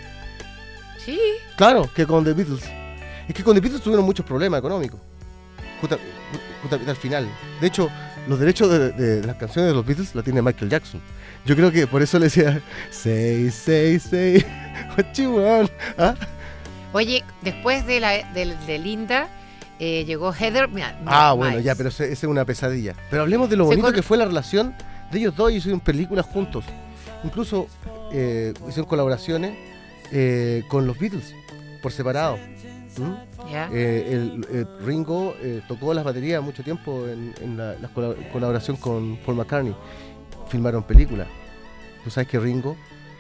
Sí. claro, que con The Beatles. Es que con The Beatles tuvieron muchos problemas económicos. Justa- justamente al final. De hecho, los derechos de, de- de las canciones de los Beatles la tiene Michael Jackson. Yo creo que por eso le decía, say, say, say, what you want. ¿Ah? Oye, después de, la, de, de Linda, eh, llegó Heather. Mira, Ah, Miles. bueno, ya, pero esa es una pesadilla. Pero hablemos de lo Se bonito con- que fue la relación de ellos dos. Y hicieron películas juntos. Incluso eh, hicieron colaboraciones eh, con los Beatles, por separado. ¿Mm? Ya. Eh, el, eh, Ringo eh, tocó las baterías mucho tiempo en, en la, la colab- colaboración con Paul McCartney. Filmaron películas. Tú sabes que Ringo...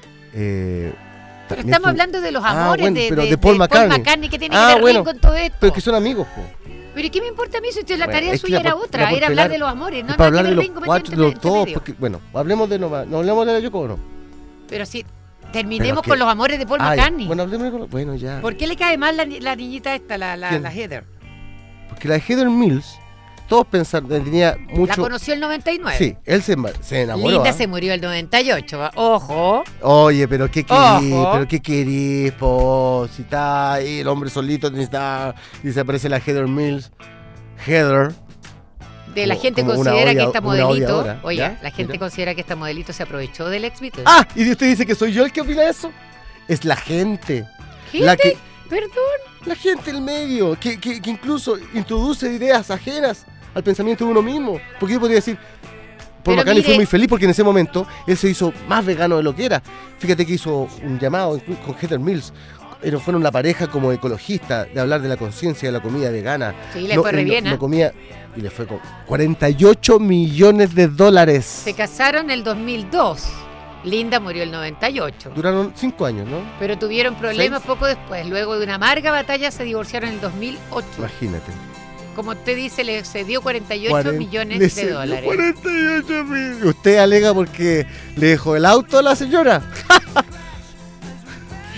Eh, Pero también estamos tuvo- hablando de los Ah, amores bueno, de, pero de- de Paul de McCartney. ¿Qué tiene Ah, que ver bueno, Ringo en todo esto? Pero que son amigos, po. ¿Pero qué me importa a mí si usted, la Bueno, tarea es que suya era era por- otra? era por Era hablar pelar- de los amores, no Y para nada hablar que de ver los Ringo cuatro, de metiéndose los entre todos, medio. porque, bueno, hablemos de no, no hablemos de la Yoko Ono. Pero sí, terminemos que- con los amores de Paul Ah, ya. McCartney. Bueno, hablemos con, bueno, ya. ¿Por qué le cae mal la, ni- la niñita esta, la, la, ¿Quién? la Heather? Porque la de Heather Mills, todos pensaron, tenía La mucho... conoció el noventa y nueve. Sí, él se, se enamoró. Linda ¿ah? se murió el noventa y ocho. ¿va? Ojo. Oye, pero qué querís, Ojo. pero qué querís, po, si está ahí el hombre solito, ni está, y se aparece la Heather Mills. Heather. De la Como- gente como una considera que olla- esta una olla modelito. ahora, Oye, ¿ya? la gente Mira. considera que esta modelito se aprovechó del ex Beatle. Ah, y usted dice que soy yo el que opina eso. Es la gente. ¿Gente? La que, Perdón. la gente del medio, que, que, que incluso introduce ideas ajenas al pensamiento de uno mismo. Porque yo podría decir, Paul Pero McCartney fue mire- muy feliz porque en ese momento él se hizo más vegano de lo que era. Fíjate que hizo un llamado inclu- con Heather Mills. Ellos fueron la pareja como ecologista de hablar de la conciencia de la comida vegana. Sí, le No, fue re él no- bien, ¿eh? no comía y le fue con cuarenta y ocho millones de dólares. Se casaron el dos mil dos. Linda murió el noventa y ocho. Duraron cinco años, ¿no? Pero tuvieron problemas ¿Seis? poco después. Luego de una amarga batalla se divorciaron en el dos mil ocho. Imagínate. Como usted dice, le cedió cuarenta y ocho Cuaren- millones le de cedió dólares. cuarenta y ocho mil. ¿Usted alega porque le dejó el auto a la señora?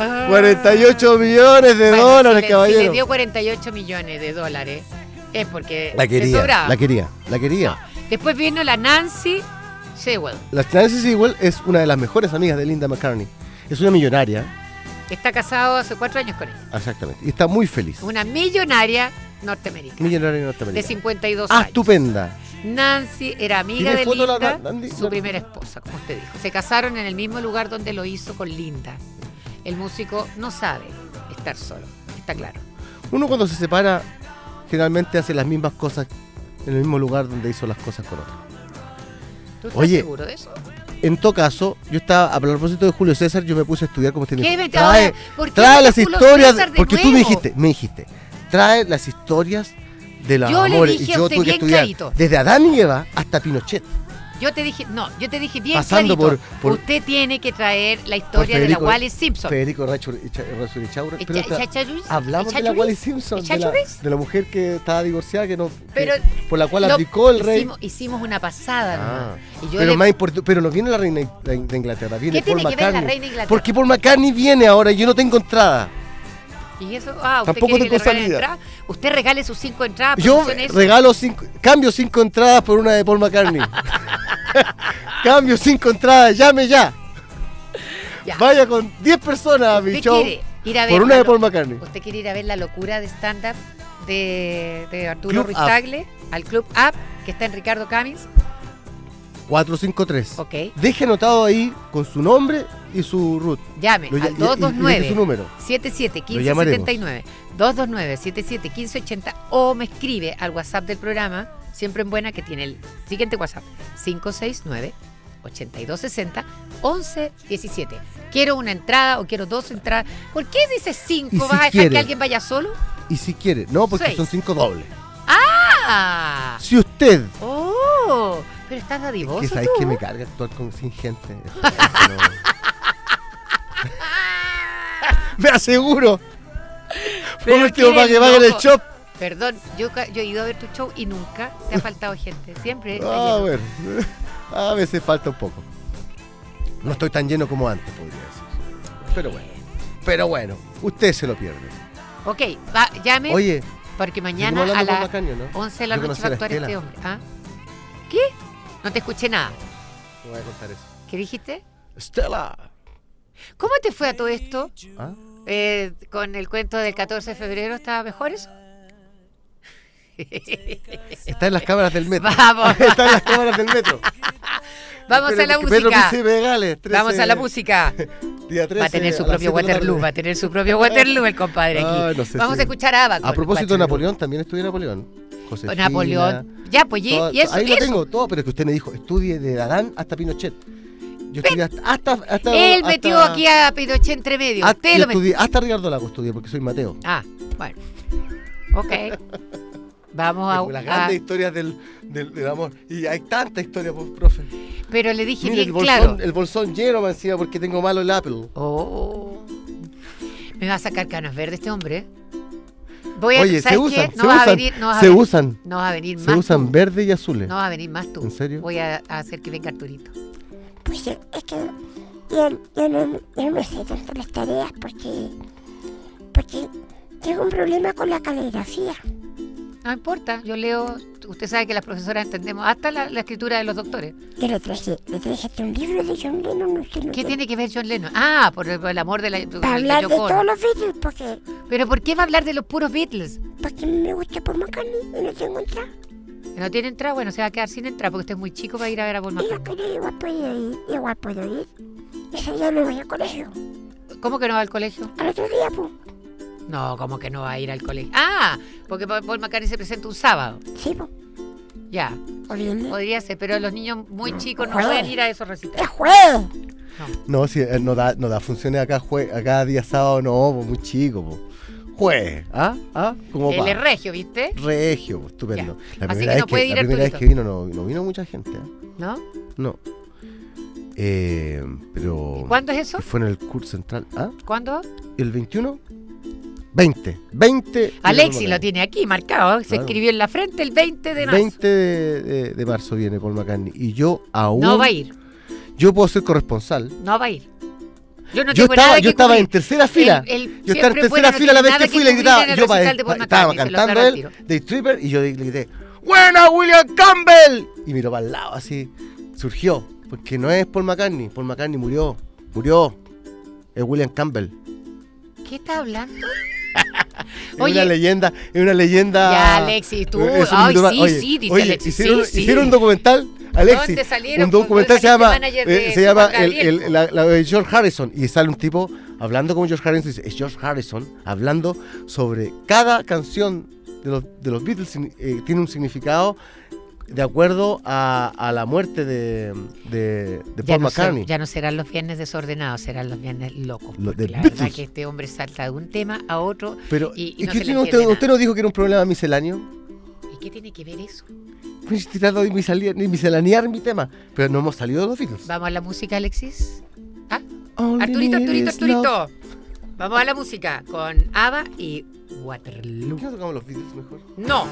cuarenta y ocho millones de Bueno, dólares, si le, caballero. Si le dio cuarenta y ocho millones de dólares, es porque La le quería, sobraba. la quería, la quería. No. Después vino la Nancy Sewell. La Nancy Sewell es una de las mejores amigas de Linda McCartney. Es una millonaria, Está casado hace cuatro años con ella. exactamente, y está muy feliz. Una millonaria norteamericana. Millonaria De norteamericana. cincuenta y dos Ah, años. estupenda. Nancy era amiga ¿Tiene de foto la- Linda, la- la- su la- primera esposa, como usted dijo. Se casaron en el mismo lugar donde lo hizo con Linda. El músico no sabe estar solo, está claro. Uno cuando se separa, generalmente hace las mismas cosas en el mismo lugar donde hizo las cosas con otro. ¿Tú estás Oye, seguro de eso? En todo caso, yo estaba, a propósito de Julio César, yo me puse a estudiar como usted me ¿Qué dijo. me- Trae, ahora, ¿por qué trae mete las Julio historias, César de porque tú me nuevo? dijiste, me dijiste, trae las historias de los Yo le amores. dije Y a yo usted tuve que bien estudiar clarito. desde Adán y Eva hasta Pinochet. Yo te dije, no, yo te dije bien Pasando clarito. por- por- Usted tiene que traer la Por historia de la Wallis Simpson. Federico Rachurichaura. Echa- Pero tra- Echachuris, hablamos de la Echachuris, Wallis Simpson, de la, Echachuris. de la mujer que estaba divorciada, que no, que- Pero por la cual Lo- abdicó el rey. Hicimos, hicimos una pasada, Ah, nomás. Y yo pero le- más importante, pero no viene la reina de de Inglaterra, viene ¿Qué tiene Paul que ver la McCartney. reina de Inglaterra? Porque Paul McCartney viene ahora y yo no tengo entrada. ¿Y eso? Ah, ¿usted Tampoco quiere que tengo le regalen salida. entrada? Usted regale sus cinco entradas. Yo promocione eso. regalo cinco, cambio cinco entradas por una de Paul McCartney. Cambio cinco entradas, llame ya. Ya. Vaya con diez personas a mi ¿Usted show quiere ir a ver por una la de lo- Paul McCartney. ¿Usted quiere ir a ver la locura de stand-up de, de Arturo Club Ruiz Up. Tagle al Club Up, que está en Ricardo Camins? cuatro cinco tres. Ok. Deje anotado ahí con su nombre y su root. Llame Lo ll- al y- dos dos y- y deje nueve su número. siete siete uno Lo cinco llamaremos. siete nueve dos dos nueve siete siete uno cinco ocho cero o me escribe al WhatsApp del programa, siempre en buena, que tiene el siguiente WhatsApp: cinco seis nueve ocho dos seis cero once diecisiete. Quiero una entrada o quiero dos entradas. ¿Por qué dice Y cinco? si ¿Vas a dejar quiere- que alguien vaya solo? Y si quiere, no, porque Seis. son cinco dobles. ¡Ah! Si usted, ¡Oh! Pero estás dadivoso que sabes tú. que me carga actuar con, sin gente. No. Me aseguro. Pero Por último, que para que eres paguen el loco. shop. Perdón, yo, ca- yo he ido a ver tu show y nunca te ha faltado gente. Siempre. está Ah, lleno. bueno. A veces falta un poco. No estoy tan lleno como antes, podría decir. Pero bueno. Pero bueno, usted se lo pierde. Ok, va, llame. Oye, Porque seguimos mañana hablando a con las Macaño, ¿no? once de la Yo noche conocí va a a actuar Estela. este hombre. ¿Ah? ¿Qué? No te escuché nada. No voy a contar eso. ¿Qué dijiste? Estela. ¿Cómo te fue a todo esto? ¿Ah? Eh, con el cuento del catorce de febrero, ¿estaba mejor eso? Está en las cámaras del metro. Vamos. Está en las cámaras del metro. Vamos Espere, a la porque Pedro música. Príncipe de Gales, trece, Vamos a la música. día trece, Va a tener su a las propio siete de la Waterloo, tarde. va a tener su propio Waterloo el compadre aquí. Ay, no sé Vamos si- a escuchar a Ava. A propósito de Napoleón, también estudié Napoleón. Josefina, Napoleón. Ya, pues, y, todo- y eso, ahí lo eso. tengo todo, pero es que usted me dijo, estudie de Adán hasta Pinochet. Yo estudié hasta... hasta, hasta Él hasta- metió aquí a Pinochet entre medio. hasta- Usted yo lo metió. estudié, hasta Ricardo Lago estudié, porque soy Mateo. Ah, bueno. Ok. Vamos Tengo las a, grandes a- historias del, del, del amor. Y hay tanta historia, pues, profe. Pero le dije Mire, el bien bolsón, claro. el bolsón lleno me decía porque tengo malo el Apple. Oh. Me va a sacar canas verdes este hombre. ¿eh? Voy a, Oye, ¿sabes se usan, qué? se No vas a usan, venir, no vas a se venir- usan, no vas a venir se más usan tú. verde y azules. No vas a venir más tú. ¿En serio? Voy a, a hacer que venga Arturito. Pues eh, es que yo, yo no, yo no me sé tanto las tareas porque, porque tengo un problema con la caligrafía. No importa, yo leo. Usted sabe que las profesoras entendemos hasta la, la escritura de los doctores. Yo le traje, le traje hasta un libro de John Lennon. Usted no ¿Qué sé, tiene que ver John Lennon? Ah, por el, por el amor de la. de para hablar de Yoko Ono. todos los Beatles porque, Pero ¿por qué va a hablar de los puros Beatles? porque me gusta por McCartney y no tengo entrada. No tiene entrada, bueno, se va a quedar sin entrada porque usted es muy chico para ir a ver a Paul Y yo McCartney. quería igual puedo ir, igual puedo ir. Ese día no voy al colegio. ¿Cómo que no va al colegio? Al otro día, pues, No, ¿cómo que no va a ir al colegio? Ah, porque Paul McCartney se presenta un sábado. sí, pues, Ya, o viernes. podría ser, pero los niños muy chicos no Jueves. pueden ir a esos recitales. ¡Es jueves! No, si eh, no da, no da funciones acá, jue, acá día sábado, no, pues, muy chico, pues. Jueves, ¿ah? ¿Ah? ¿Cómo Él va? es regio, ¿viste? Regio, pues, estupendo. La Así primera, que no vez, puede que, ir la primera vez Arturito. que vino no, no vino mucha gente, ¿eh? ¿No? No. Eh, pero... ¿Cuándo es eso? Fue en el curso central, ¿ah? ¿Cuándo? ¿El veintiuno? veinte. veinte. Alexis lo tiene aquí marcado. Se Claro. escribió en la frente el veinte de marzo. veinte de, de- de marzo viene Paul McCartney. Y yo aún... No va a ir, Yo puedo ser corresponsal. no va a ir. Yo no yo tengo estaba, nada yo que estaba cubrir. en tercera fila. El- el yo estaba en siempre tercera bueno, no fila la tiene vez nada que que fui y le cubrir gritaba. en el Yo, pa- recital de Paul pa- estaba McCartney, se lo cantando aclaro al él, tiro. de Stripper, y yo le grité, ¡Buena, William Campbell! Y miró para el lado, así. Surgió. Porque no es Paul McCartney. Paul McCartney murió. Murió. Es William Campbell. ¿Qué estás hablando? Es Oye. una leyenda, es una leyenda. Ya, Alexis, tú- es un ay, mito- sí, oye, sí, dice oye, Alexis, hicieron, sí, sí. hicieron un documental, Alexis. ¿Dónde salieron? Un documental ¿Dónde se llama, saliste manager de eh, se llama Juan el, Gabriel? el- la- la de George Harrison, y sale un tipo hablando como George Harrison, dice, es George Harrison hablando sobre cada canción de los, de los Beatles, eh, tiene un significado de acuerdo a, a la muerte de, de, de Ya Paul no, son- McCartney. ya no serán los viernes desordenados, serán los viernes locos. Los porque de la verdad Beatles. que este hombre salta de un tema a otro Pero, y, y ¿y no qué se le tiene entiende usted, nada. usted no dijo que era un problema misceláneo? ¿Y qué tiene que ver eso? Pues estoy tratando de misali- de miscelanear mi tema, pero no hemos salido de los Beatles. ¿Vamos a la música, Alexis? ¿Ah? Only Arturito, need Arturito, is love. Arturito. Vamos a la música con ABBA y Waterloo. ¿Por qué no tocamos los Beatles mejor? No.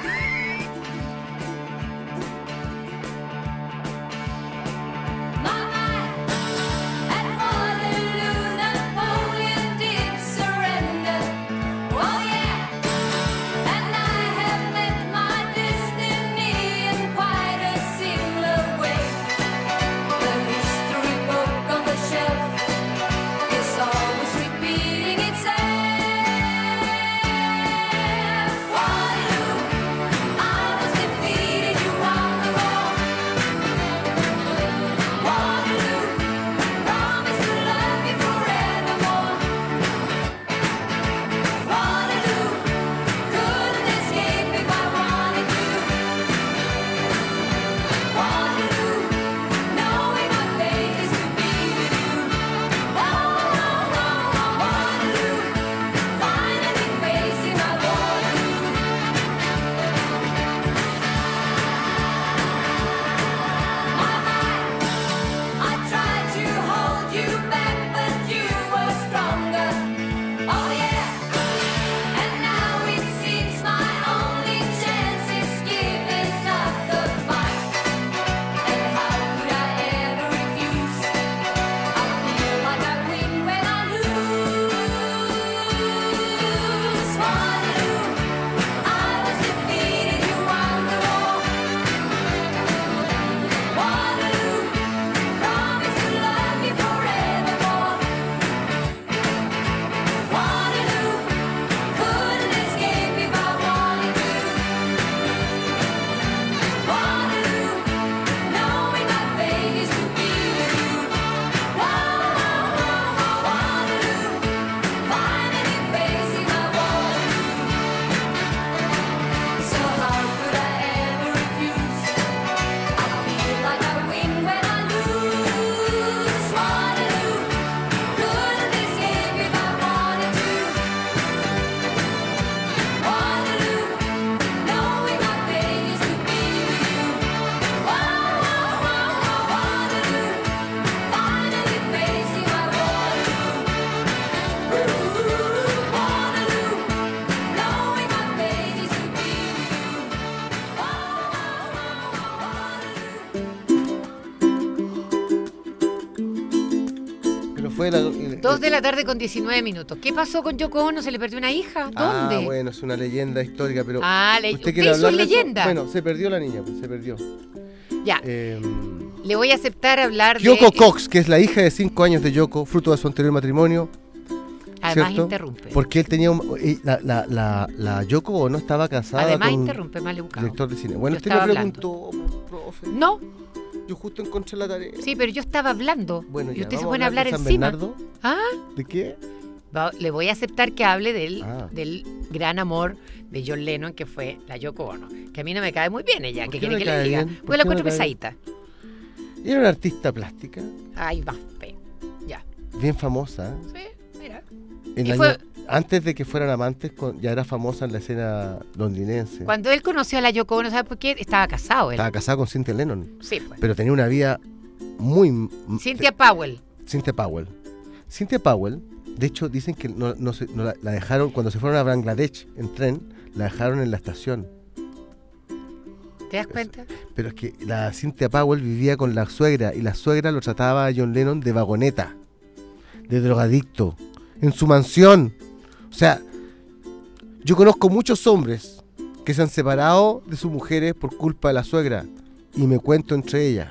Fue la, el, Dos de la tarde con diecinueve minutos. ¿Qué pasó con Yoko Ono? ¿Se le perdió una hija? ¿Dónde? Ah, bueno, es una leyenda histórica, pero... Ah, le... ¿usted ¿usted quiere hizo hablar de eso? leyenda? Bueno, se perdió la niña, pues, se perdió. Ya, Eh, le voy a aceptar hablar de... Yoko Cox, que es la hija de cinco años de Yoko, fruto de su anterior matrimonio. Además ¿cierto? interrumpe. Porque él tenía un... eh, La, la, la, la Yoko Ono estaba casada Además con un interrumpe, mal educado. director de cine. Bueno, Yo usted me estaba preguntó, profe. No, Yo justo encontré la tarea. sí, pero yo estaba hablando. Bueno, y ya, usted se vamos pone a hablar de San encima. Bernardo. Ah, ¿De qué? va- le voy a aceptar que hable del, Ah. del gran amor de John Lennon, que fue la Yoko Ono. Que a mí no me cae muy bien ella, ¿Por que qué quiere no que le le cae diga. bien? ¿Por Porque la qué no encuentro le cae bien? pesadita. Era una artista plástica, Ay, va, fe. Ya. bien famosa. Sí, mira. En Y el fue- año- antes de que fueran amantes, con- ya era famosa en la escena londinense. Cuando él conoció a la Yoko Ono, ¿sabe por qué? Estaba casado él. Estaba casada con Cynthia Lennon, Sí, pues. pero tenía una vida muy... m- Cynthia Powell. Cynthia Powell. Cynthia Powell, de hecho, dicen que no, no se- no la, la dejaron, cuando se fueron a Bangladesh en tren, la dejaron en la estación. ¿Te das cuenta? Pero es que la Cynthia Powell vivía con la suegra y la suegra lo trataba a John Lennon de vagoneta. de drogadicto, en su mansión. O sea, yo conozco muchos hombres que se han separado de sus mujeres por culpa de la suegra, y me cuento entre ellas.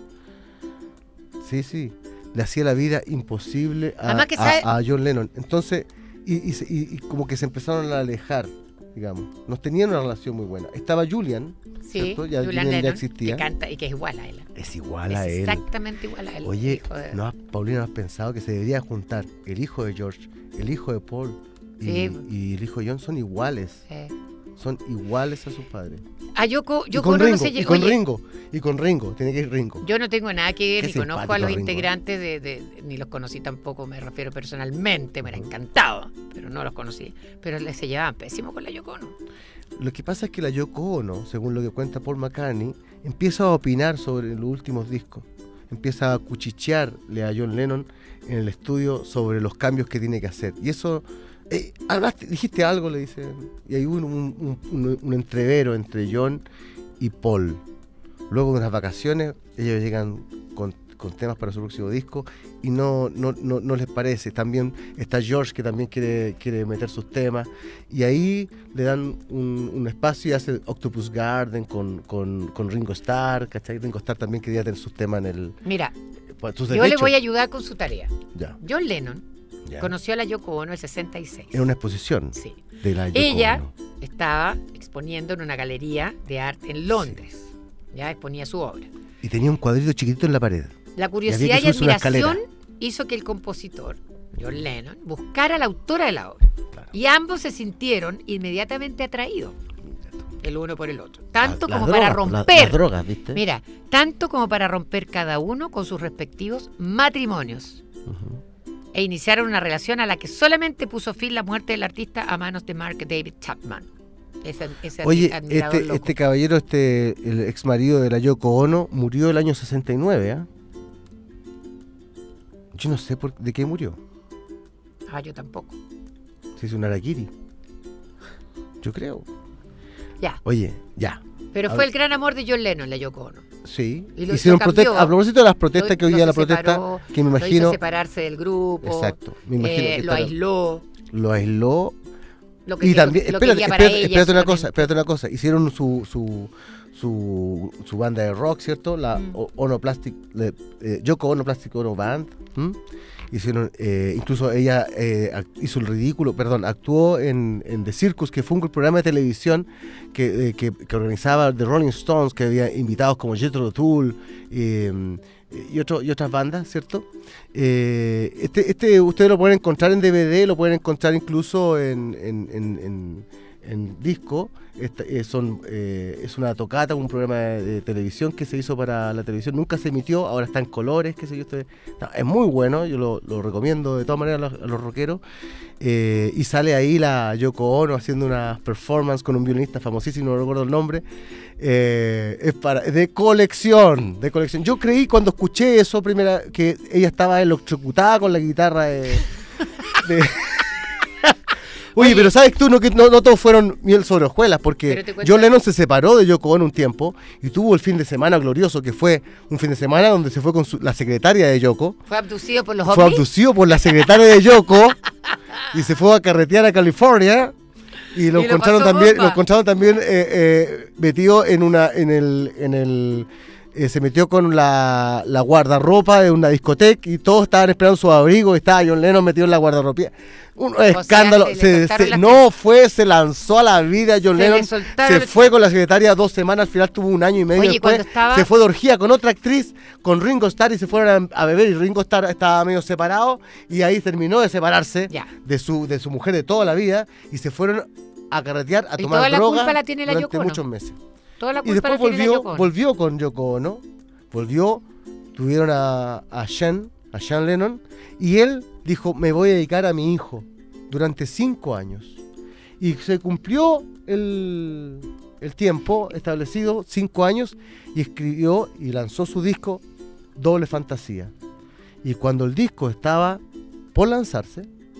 Sí, sí, le hacía la vida imposible a, Además que sabe- a, a John Lennon. Entonces, y, y, y- y como que se empezaron a alejar, digamos. No tenían una relación muy buena. Estaba Julian, Sí, ¿cierto? Ya, Julian Julian ya Lennon, existía. que canta y que es igual a él. Es igual Es a él. exactamente igual a él. Oye, hijo de- ¿no has, Paulina, ¿no has pensado que se debería juntar el hijo de George, el hijo de Paul y, Sí. y el hijo de John? Son iguales. eh. Son iguales a sus padres. A Yoko, Y Yoko con Ono no Ringo, se y llegó. con Oye, Ringo, y con Ringo, tiene que ir Ringo. yo no tengo nada que ver, Qué ni conozco a simpático los Ringo. integrantes, de, de- ni los conocí tampoco, me refiero personalmente, me era encantado, pero no los conocí. Pero le- se llevaban pésimo con la Yoko Ono. Lo que pasa es que la Yoko Ono, según lo que cuenta Paul McCartney, empieza a opinar sobre los últimos discos. Empieza a cuchichearle a John Lennon en el estudio sobre los cambios que tiene que hacer. Y eso, eh, hablaste, dijiste algo, le dice. Y hay un, un, un, un entrevero entre John y Paul. Luego de unas vacaciones, ellos llegan con, con temas para su próximo disco y no, no, no, no les parece. También está George, que también quiere, quiere meter sus temas, y ahí le dan un, un espacio y hace Octopus Garden con, con, con Ringo Starr, ¿cachai? Ringo Starr también quería tener sus temas en el... Mira, pues, sus yo le derechos. voy a ayudar con su tarea. Ya, John Lennon ya. conoció a la Yoko Ono en el sesenta y seis. En una exposición Sí. de la Yoko Ella Ono. estaba exponiendo en una galería de arte en Londres. Ya exponía su obra. Y tenía un cuadrito chiquitito en la pared. La Y curiosidad había y, que subirse una admiración escalera. hizo que el compositor, John Lennon, buscara a la autora de la obra. Claro. Y ambos se sintieron inmediatamente atraídos, el uno por el otro. Tanto La- como las para drogas, la- romper, las drogas, ¿viste? mira, tanto como para romper cada uno con sus respectivos matrimonios. Ujú. E iniciaron una relación a la que solamente puso fin la muerte del artista a manos de Mark David Chapman. Ese, ese Oye, admirador este, loco. este caballero, este el ex marido de la Yoko Ono, murió el año sesenta y nueve, ¿ah? Yo no sé por, de qué murió. Ah, yo tampoco. Se hizo un harakiri. Yo creo. Ya. Oye, ya. Pero A fue ver. el gran amor de John Lennon, la Yoko Ono. Sí. Y lo- Hicieron lo cambió. protesta. A propósito de las protestas Lo- que hoy lo día la separó, protesta, que me Lo imagino. hizo separarse del grupo. Exacto. Me imagino eh, que lo está- aisló. lo aisló. Lo que Y también, lo espérate, quería para espérate, ella espérate una solamente. cosa, espérate una cosa. Hicieron su su, su, su banda de rock, ¿cierto? La Mm. O- Ono Plastic, le- eh, Yoko Ono Plastic Ono Band. ¿m? Hicieron, eh, incluso ella eh, act- hizo el ridículo, perdón, actuó en, en The Circus, que fue un programa de televisión que, eh, que, que organizaba The Rolling Stones, que había invitados como Jethro Tull eh, y, otro, y otras bandas, ¿cierto? Eh, este, este ustedes lo pueden encontrar en D V D, lo pueden encontrar incluso en, en, en, en- en disco. Esta- eh, son, eh, es una tocata, un programa de, de televisión que se hizo para la televisión, nunca se emitió, ahora está en colores, qué sé yo. Este- no, es muy bueno, yo lo, lo recomiendo de todas maneras a los, a los rockeros. Eh, y sale ahí la Yoko Ono haciendo una performance con un violinista famosísimo, no recuerdo el nombre. Eh, es para de colección, de colección. Yo creí cuando escuché eso primera que ella estaba electrocutada con la guitarra de... de- Oye, pero sabes tú, no, que no, no todos fueron miel sobre hojuelas, porque Pero te cuento- John Lennon se separó de Yoko Ono un tiempo y tuvo el fin de semana glorioso, que fue un fin de semana donde se fue con su- la secretaria de Yoko, Fue abducido por los fue ovnis. abducido por la secretaria de Yoko y se fue a carretear a California y lo Y lo encontraron pasó también, bomba. lo encontraron también eh, eh, metido en una, en el, en el eh, se metió con la, la guardarropa de una discoteca y todos estaban esperando su abrigo y estaba John Lennon metido en la guardarropa. Un sea, escándalo. se le Se- soltaron se- las no fue, se lanzó a la vida John Se le Lennon. soltaron Se las- fue con la secretaria dos semanas, al final tuvo un año y medio Oye, después. cuando estaba- Se fue de orgía con otra actriz, con Ringo Starr, y se fueron a, a beber y Ringo Starr estaba medio separado y ahí terminó de separarse Ya. de su, de su mujer de toda la vida y se fueron a carretear, a Y tomar toda la droga culpa la tiene la durante Yoko Ono. muchos meses. Toda la Y culpa después la tiene la volvió, Yoko Ono. volvió con Yoko Ono, volvió, tuvieron a, a Sean, a Sean Lennon, y él dijo, me voy a dedicar a mi hijo durante cinco años. Y se cumplió el, el tiempo establecido, cinco años, y escribió y lanzó su disco Doble Fantasía. Y cuando el disco estaba por lanzarse,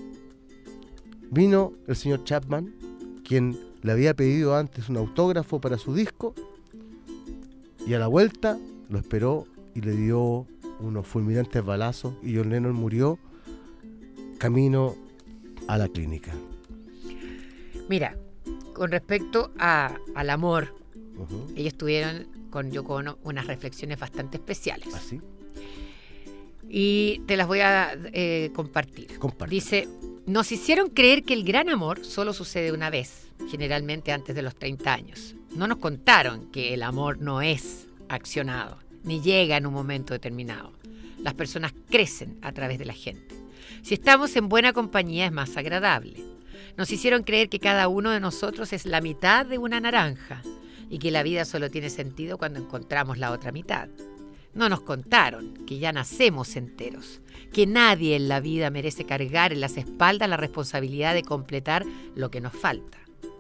vino el señor Chapman, quien le había pedido antes un autógrafo para su disco, y a la vuelta lo esperó y le dio unos fulminantes balazos y John Lennon murió camino a la clínica? Mira, con respecto a, al amor, Uh-huh. ellos tuvieron con Yoko Ono unas reflexiones bastante especiales. ¿Así? Y te las voy a eh, compartir. Comparte. Dice, nos hicieron creer que el gran amor solo sucede una vez, generalmente antes de los treinta años. No nos contaron que el amor no es accionado, ni llega en un momento determinado. Las personas crecen a través de la gente. Si estamos en buena compañía es más agradable. Nos hicieron creer que cada uno de nosotros es la mitad de una naranja y que la vida solo tiene sentido cuando encontramos la otra mitad. No nos contaron que ya nacemos enteros, que nadie en la vida merece cargar en las espaldas la responsabilidad de completar lo que nos falta.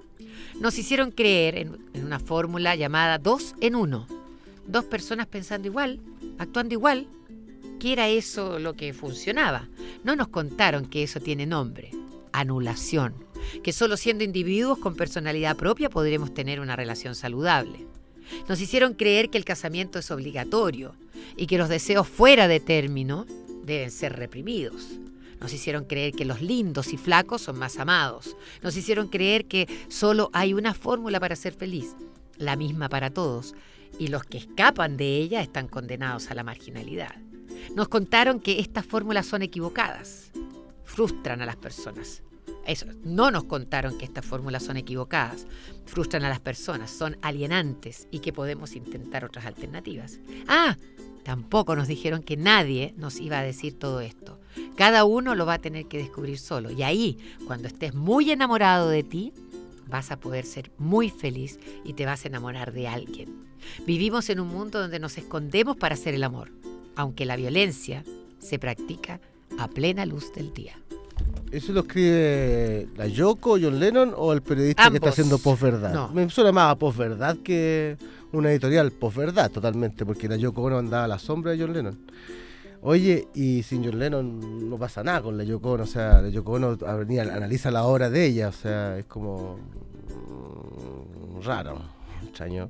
Nos hicieron creer en, en una fórmula llamada dos en uno. Dos personas pensando igual, actuando igual, que era eso lo que funcionaba. No nos contaron que eso tiene nombre, anulación, que solo siendo individuos con personalidad propia podremos tener una relación saludable. Nos hicieron creer que el casamiento es obligatorio y que los deseos fuera de término deben ser reprimidos. Nos hicieron creer que los lindos y flacos son más amados. Nos hicieron creer que solo hay una fórmula para ser feliz, la misma para todos, y los que escapan de ella están condenados a la marginalidad. Nos contaron que estas fórmulas son equivocadas, frustran a las personas. Eso, no nos contaron que estas fórmulas son equivocadas, frustran a las personas, son alienantes y que podemos intentar otras alternativas. Ah, tampoco nos dijeron que nadie nos iba a decir todo esto. Cada uno lo va a tener que descubrir solo. Y ahí, cuando estés muy enamorado de ti, vas a poder ser muy feliz y te vas a enamorar de alguien. Vivimos en un mundo donde nos escondemos para hacer el amor, aunque la violencia se practica a plena luz del día. ¿Eso lo escribe la Yoko, John Lennon o el periodista Ambos. que está haciendo posverdad? No. Me suena más a posverdad que una editorial posverdad totalmente, porque la Yoko Ono andaba a la sombra de John Lennon. Oye, y sin John Lennon no pasa nada con la Yoko Ono, o sea, la Yoko Ono venía, analiza la obra de ella, o sea, es como mm, raro, extraño.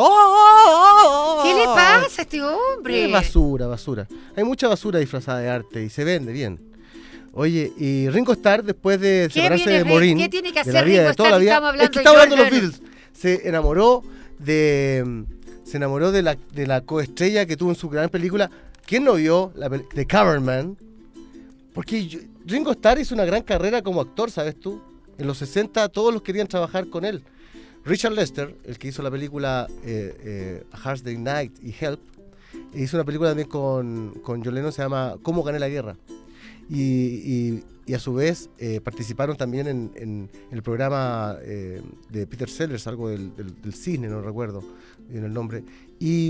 ¡Oh! ¿Qué le pasa a este hombre? Es basura, basura. Hay mucha basura disfrazada de arte y se vende bien. Oye, y Ringo Starr, después de ¿Qué separarse viene de Rin- Morín, qué tiene que de hacer la vida Ringo de toda Starr la si vida, estamos hablando es que de estamos hablando de los John Beatles. Se enamoró de se enamoró de la de la coestrella que tuvo en su gran película. ¿Quién no vio la pel- de Coverman? Porque yo- Ringo Starr hizo una gran carrera como actor, ¿sabes tú? En los sesenta todos los querían trabajar con él. Richard Lester, el que hizo la película eh, eh, A Hard Day's Night y Help, hizo una película también con, con John Lennon, se llama Cómo gané la guerra. Y, y, y a su vez eh, participaron también en, en, en el programa eh, de Peter Sellers, algo del, del, del cine, no recuerdo bien el nombre. Y,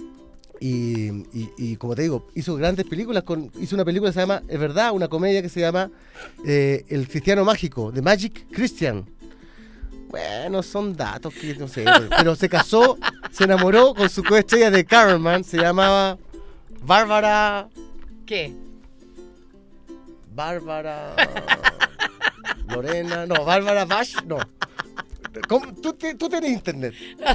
y, y, y como te digo, hizo grandes películas, con, hizo una película que se llama, es verdad, una comedia que se llama eh, El Cristiano Mágico, The Magic Christian. Bueno, son datos que no sé, pero se casó, se enamoró con su coestrella de Coverman, se llamaba Bárbara... ¿Qué? Bárbara Lorena, no, Bárbara Bash, no. ¿Cómo? ¿Tú, te- tú tenés internet.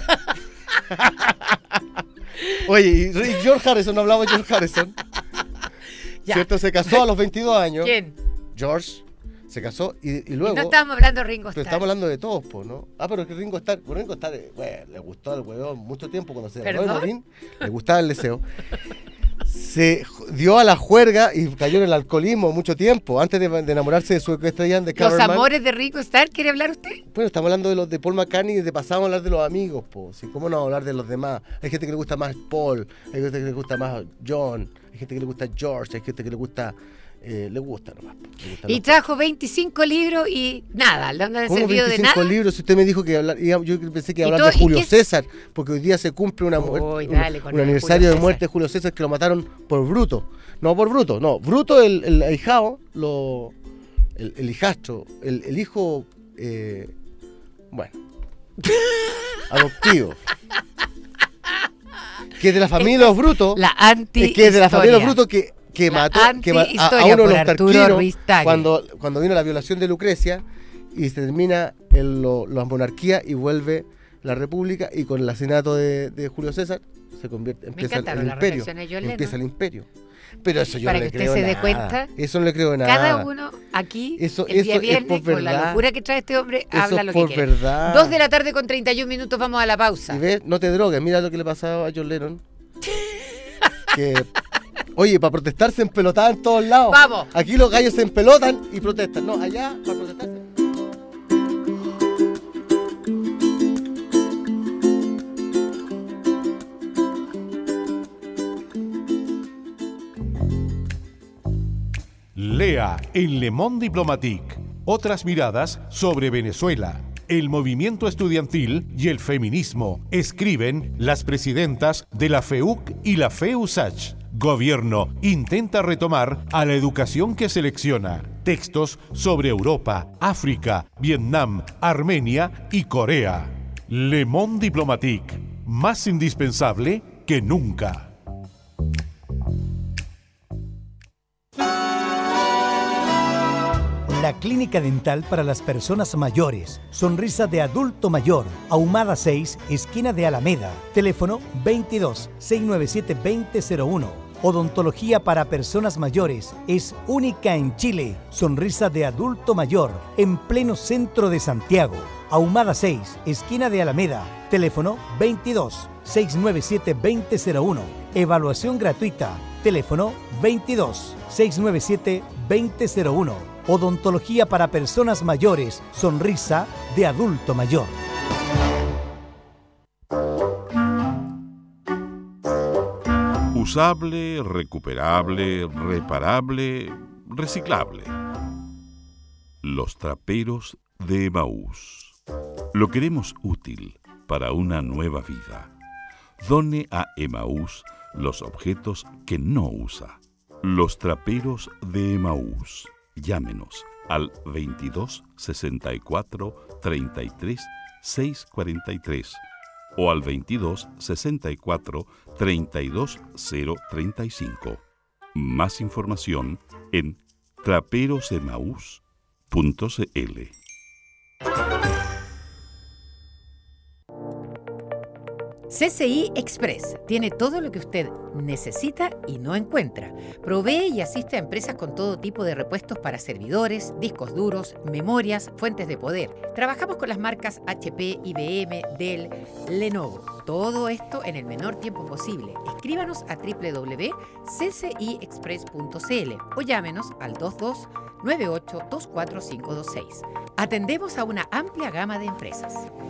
Oye, y y George Harrison, no hablamos de George Harrison. Ya. ¿Cierto? Se casó a los veintidós años. ¿Quién? George se casó y, y Y luego... no estábamos hablando de Ringo Pero Starr. estamos hablando de todos, pues, ¿no? Ah, pero es que Ringo Starr, bueno, Ringo Starr, eh, bueno, le gustó al huevón mucho tiempo cuando se enamoró de ¿Perdón? Morín, le gustaba el deseo. Se j- dio a la juerga y cayó en el alcoholismo mucho tiempo, antes de, de enamorarse de su estrella de ¿Los Coverman. amores de Ringo Starr quiere hablar usted? Bueno, estamos hablando de los de Paul McCartney y de pasado a hablar de los amigos, pues. ¿Cómo no hablar de los demás? Hay gente que le gusta más Paul, hay gente que le gusta más John, hay gente que le gusta George, hay gente que le gusta... Eh, le gusta nomás. po, le gustan Y los- trajo veinticinco libros y nada, no le han ¿Cómo servido de veinticinco nada. libros? Si usted me dijo que hablar, iba- yo pensé que iba a ¿Y hablar de todo- y Julio qué- César, porque hoy día se cumple una muerte, Uy, un- dale con un el aniversario Julio de César. muerte de Julio César, que lo mataron por Bruto. No por Bruto, no. Bruto, el, el ahijado, lo, el, el hijastro, el, el hijo, eh, bueno, adoptivo. Que es de la familia de los Brutos. La anti Es que es de la familia de los Brutos que, que La mató que ma- a, a antihistoria uno de por los Arturo tarquinos Ruiz Tagle. cuando, cuando vino la violación de Lucrecia y se termina el, lo- la monarquía y vuelve la república y con el asesinato de, de Julio César se convierte, Me empieza el, el encantaron las imperio, reflexiones de John empieza el Lennon. imperio. Pero eso yo Para no le que usted creo se nada. dé cuenta, Eso no le creo nada. Cada uno aquí, Eso- el día eso es viernes, por con la verdad. locura que trae este hombre, Eso habla es lo por que quiere. verdad. Dos de la tarde con treinta y un minutos, vamos a la pausa. Y ves, no te drogues, mira lo que le pasaba a John Lennon. que, oye, para protestar se empelotaban en todos lados. Vamos. Aquí los gallos se empelotan y protestan. No, allá, para protestarse. Lea en Le Monde Diplomatique otras miradas sobre Venezuela, el movimiento estudiantil y el feminismo. Escriben las presidentas de la F E U C y la F E U S A C H. Gobierno intenta retomar a la educación que selecciona. Textos sobre Europa, África, Vietnam, Armenia y Corea. Le Monde Diplomatique, más indispensable que nunca. La clínica dental para las personas mayores. Sonrisa de adulto mayor. Ahumada seis, esquina de Alameda. Teléfono veintidós, seiscientos noventa y siete, veinte cero uno. Odontología para personas mayores. Es única en Chile. Sonrisa de adulto mayor. En pleno centro de Santiago. Ahumada seis, esquina de Alameda. Teléfono veintidós, seiscientos noventa y siete, veinte cero uno. Evaluación gratuita. Teléfono veintidós, seiscientos noventa y siete, veinte cero uno. Odontología para personas mayores. Sonrisa de adulto mayor. Usable, recuperable, reparable, reciclable. Los traperos de Emaús. Lo queremos útil para una nueva vida. Done a Emaús los objetos que no usa. Los traperos de Emaús. Llámenos al veintidós, sesenta y cuatro, treinta y tres, seiscientos cuarenta y tres o al veintidós, sesenta y cuatro, treinta y dos, cero treinta y cinco. Más información en traperosemaús punto c l. C C I Express tiene todo lo que usted necesita y no encuentra. Provee y asiste a empresas con todo tipo de repuestos para servidores, discos duros, memorias, fuentes de poder. Trabajamos con las marcas H P, I B M, Dell, Lenovo. Todo esto en el menor tiempo posible. Escríbanos a doble u doble u doble u punto c c i express punto c l o llámenos al dos dos nueve ocho dos cuatro cinco dos seis. Atendemos a una amplia gama de empresas.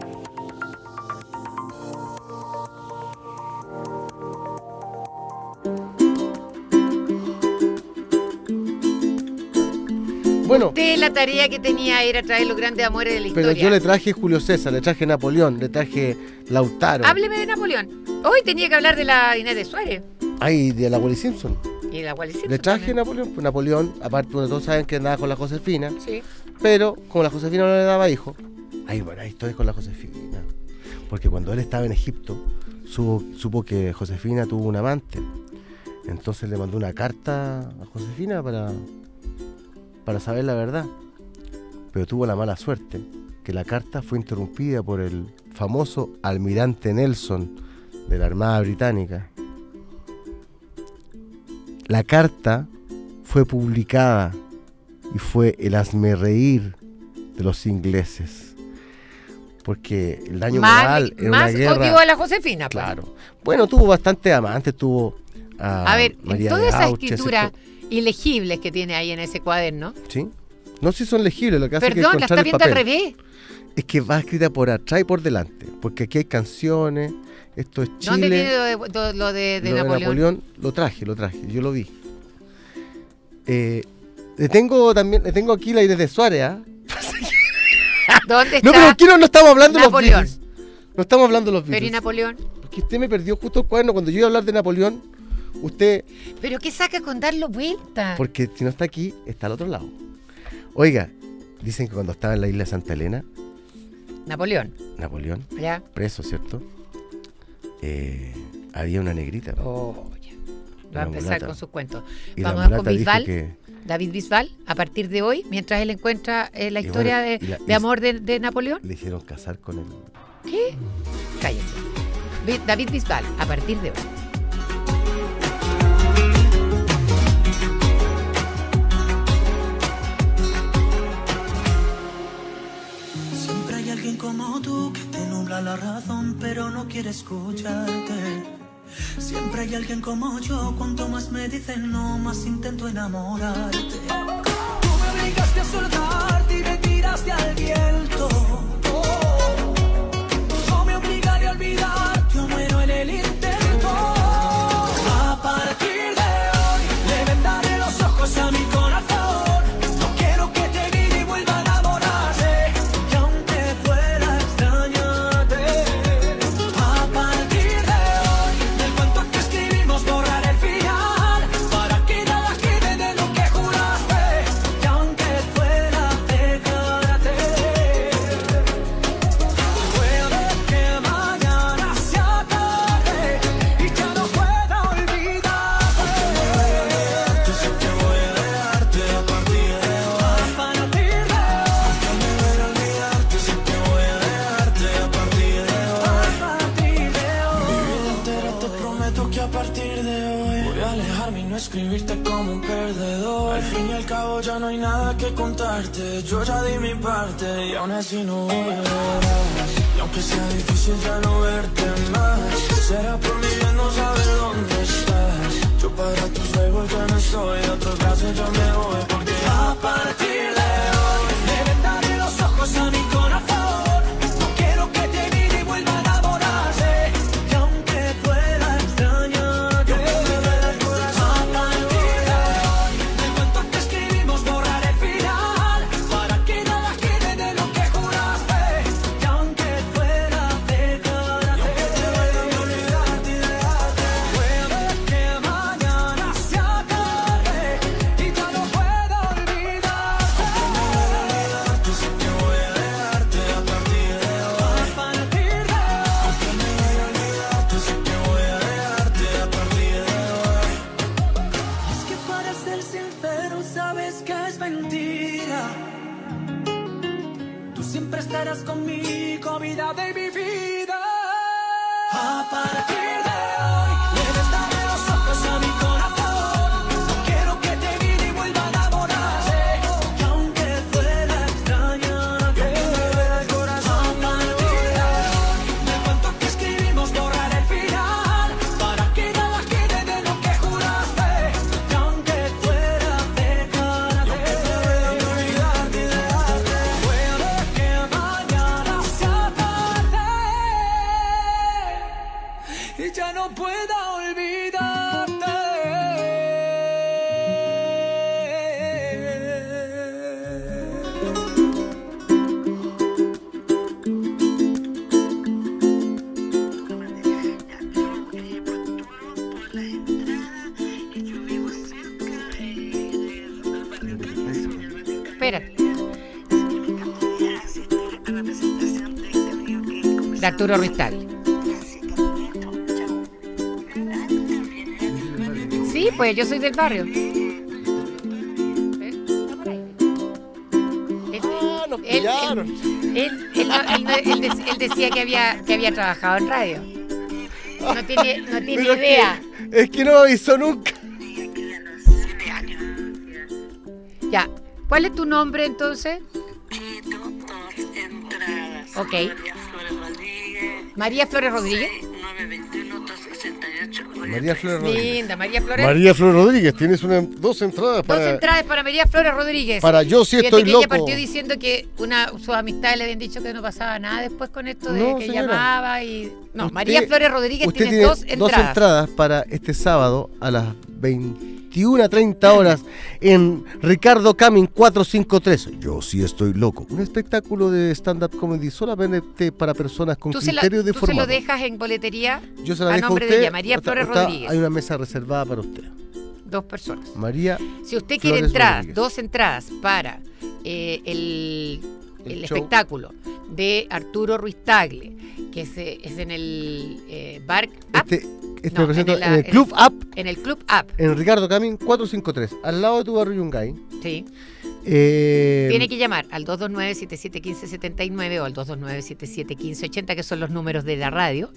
Bueno, Usted la tarea que tenía era traer los grandes amores de la pero historia. yo le traje Julio César, le traje Napoleón, le traje Lautaro. Hábleme de Napoleón. Hoy tenía que hablar de la Inés de Suárez. Ay, de la Wally Simpson. Y de la Wally Simpson Le traje también. Napoleón. Pues Napoleón, aparte, bueno, todos saben que andaba con la Josefina. Sí. Pero como la Josefina no le daba hijo, hay buenas historias con la Josefina. Porque cuando él estaba en Egipto, supo, supo que Josefina tuvo un amante. Entonces le mandó una carta a Josefina para, para saber la verdad. Pero tuvo la mala suerte que la carta fue interrumpida por el famoso almirante Nelson de la Armada Británica. La carta fue publicada y fue el hazmerreír de los ingleses. Porque el daño Más, moral en más una guerra... odio a la Josefina. Pues. Claro. Bueno, tuvo bastantes amantes, tuvo a A ver, María en todas de esas Auches, escrituras esto- ilegibles que tiene ahí en ese cuaderno, ¿Sí? No sé si son legibles, lo que hace perdón, que la encontrar está el viendo papel. al revés. Es que va escrita por atrás y por delante, porque aquí hay canciones, esto es Chile. ¿Dónde tiene lo de, lo- lo de- de lo Napoleón? de Napoleón lo traje, lo traje, yo lo vi. Eh, le tengo también, le tengo aquí la Inés de Suárez, ¿ah? ¿Dónde está No, pero aquí no, no estamos hablando de los Napoleón? Beatles. No estamos hablando de los Pero ¿y Beatles. Napoleón? Porque usted me perdió justo el cuaderno cuando yo iba a hablar de Napoleón. Usted, ¿Pero qué saca con darlo vuelta? porque si no está aquí, está al otro lado. Oiga, dicen que cuando estaba en la isla de Santa Elena, Napoleón, Napoleón, ¿ya? preso, ¿cierto? Eh, había una negrita. Oh, ya. Va a Una empezar mulata. con sus cuentos. Y la Vamos con mulata dijo Bisbal, que... David Bisbal, a partir de hoy, mientras él encuentra eh, la Y historia bueno, de, y la- de y- amor de, de Napoleón. le hicieron casar con él. ¿Qué? Cállese. David Bisbal, a partir de hoy. Siempre hay alguien como tú que te nubla la razón, pero no quiere escucharte. Siempre hay alguien como yo, cuanto más me dicen no, más intento enamorarte. Tú me obligaste a soltarte y me tiraste al viento. Oh, no me obligaré a olvidarte, yo muero en el intento. A partir de hoy le vendaré los ojos a mi corazón. No quiero que te mire y vuelva a enamorarse, y aunque pueda extrañarte. A partir de hoy del cuento que escribimos borrar el final, para que nada quede de lo que juraste, y aunque pueda dejarte. Puede que mañana sea tarde y ya no pueda olvidarte. Yo sé que voy a dejarte a partir de hoy. A partir de hoy. Que me voy a olvidarte, sé que voy a dejarte a partir de hoy. A partir de hoy. Mi vida entera te prometo que a partir de hoy voy a alejarme y no escribirte como un perdedor. Al fin y al cabo ya no hay nada que contarte. Yo ya di mi parte y aún así no volverás. Y aunque sea difícil ya no verte más, será por mi bien no saber dónde estás. Yo para tus juegos ya no soy, a otros brazos yo me voy, porque a partir de hoy le vendaré los ojos a mi corazón. No quiero que te mire y vuelva a enamorarse, y aunque pueda extrañarte. A partir de hoy del cuento que escribimos borrar el final, para que nada quede de lo que juraste, y aunque pueda dejarte. Puede que mañana sea tarde y ya no pueda olvidarte. Yo sé que voy a dejarte a partir de hoy. A partir de hoy. Aunque me vaya a olvidar, yo sé que voy a dejarte a partir de hoy. Es que para ser sincero sabes que es mentira. Tú siempre estarás conmigo, vida de mi vida. A partir de hoy le vendaré los ojos a mi corazón. No quiero que te mire y vuelva a enamorarse, y aunque pueda extrañarte. El corazón a partir de hoy del cuento que escribimos borrar el final, para que nada quede de lo que juraste, y aunque pueda dejarte. Olvidarte y dejarte. Puede que mañana sea tarde y ya no pueda Espérate. De Arturo Ruiz-Tagle. Sí, pues yo soy del barrio. Ah, nos Él, pillaron. él, él, él no- él no- él dec- él decía que había, que había trabajado en radio. No tiene, no tiene Pero es que- idea. Es que no me avisó nunca. Ya. ¿Cuál es tu nombre entonces? Ok. María Flores Rodríguez. María Flores Rodríguez. Linda, María Flores. María Flores Rodríguez, tienes una, dos entradas Dos para. entradas para María Flores Rodríguez. Para Yo sí Fíjate estoy que loco. ella partió diciendo que una sus amistades le habían dicho que no pasaba nada después con esto de No, que señora. llamaba y. No, Usted- María Flores Rodríguez usted tiene, dos entradas. entradas para este sábado a las veintiuna treinta horas en Ricardo Camin cuatrocientos cincuenta y tres. Yo sí estoy loco. Un espectáculo de stand-up comedy solamente para personas con Tú, se, la- criterio tú se lo deformado. dejas en boletería Yo se la a dejo a nombre usted. de ella, María o está- Flores o está- Rodríguez. Hay una mesa reservada para usted. Dos personas. María. Si usted quiere Flores entradas, Rodríguez. dos entradas para eh, el, El el show. espectáculo de Arturo Ruiz-Tagle, que es, eh, es en el eh, Bar App, Este, este No, me presento en en el- el, Club App, en el Club App, en Ricardo Camin cuatrocientos cincuenta y tres, al lado de tu barrio Yungay. sí. Eh, Tiene que llamar al dos dos nueve, siete siete uno cinco siete nueve o al dos dos nueve, siete siete uno cinco ocho cero, que son los números de la radio,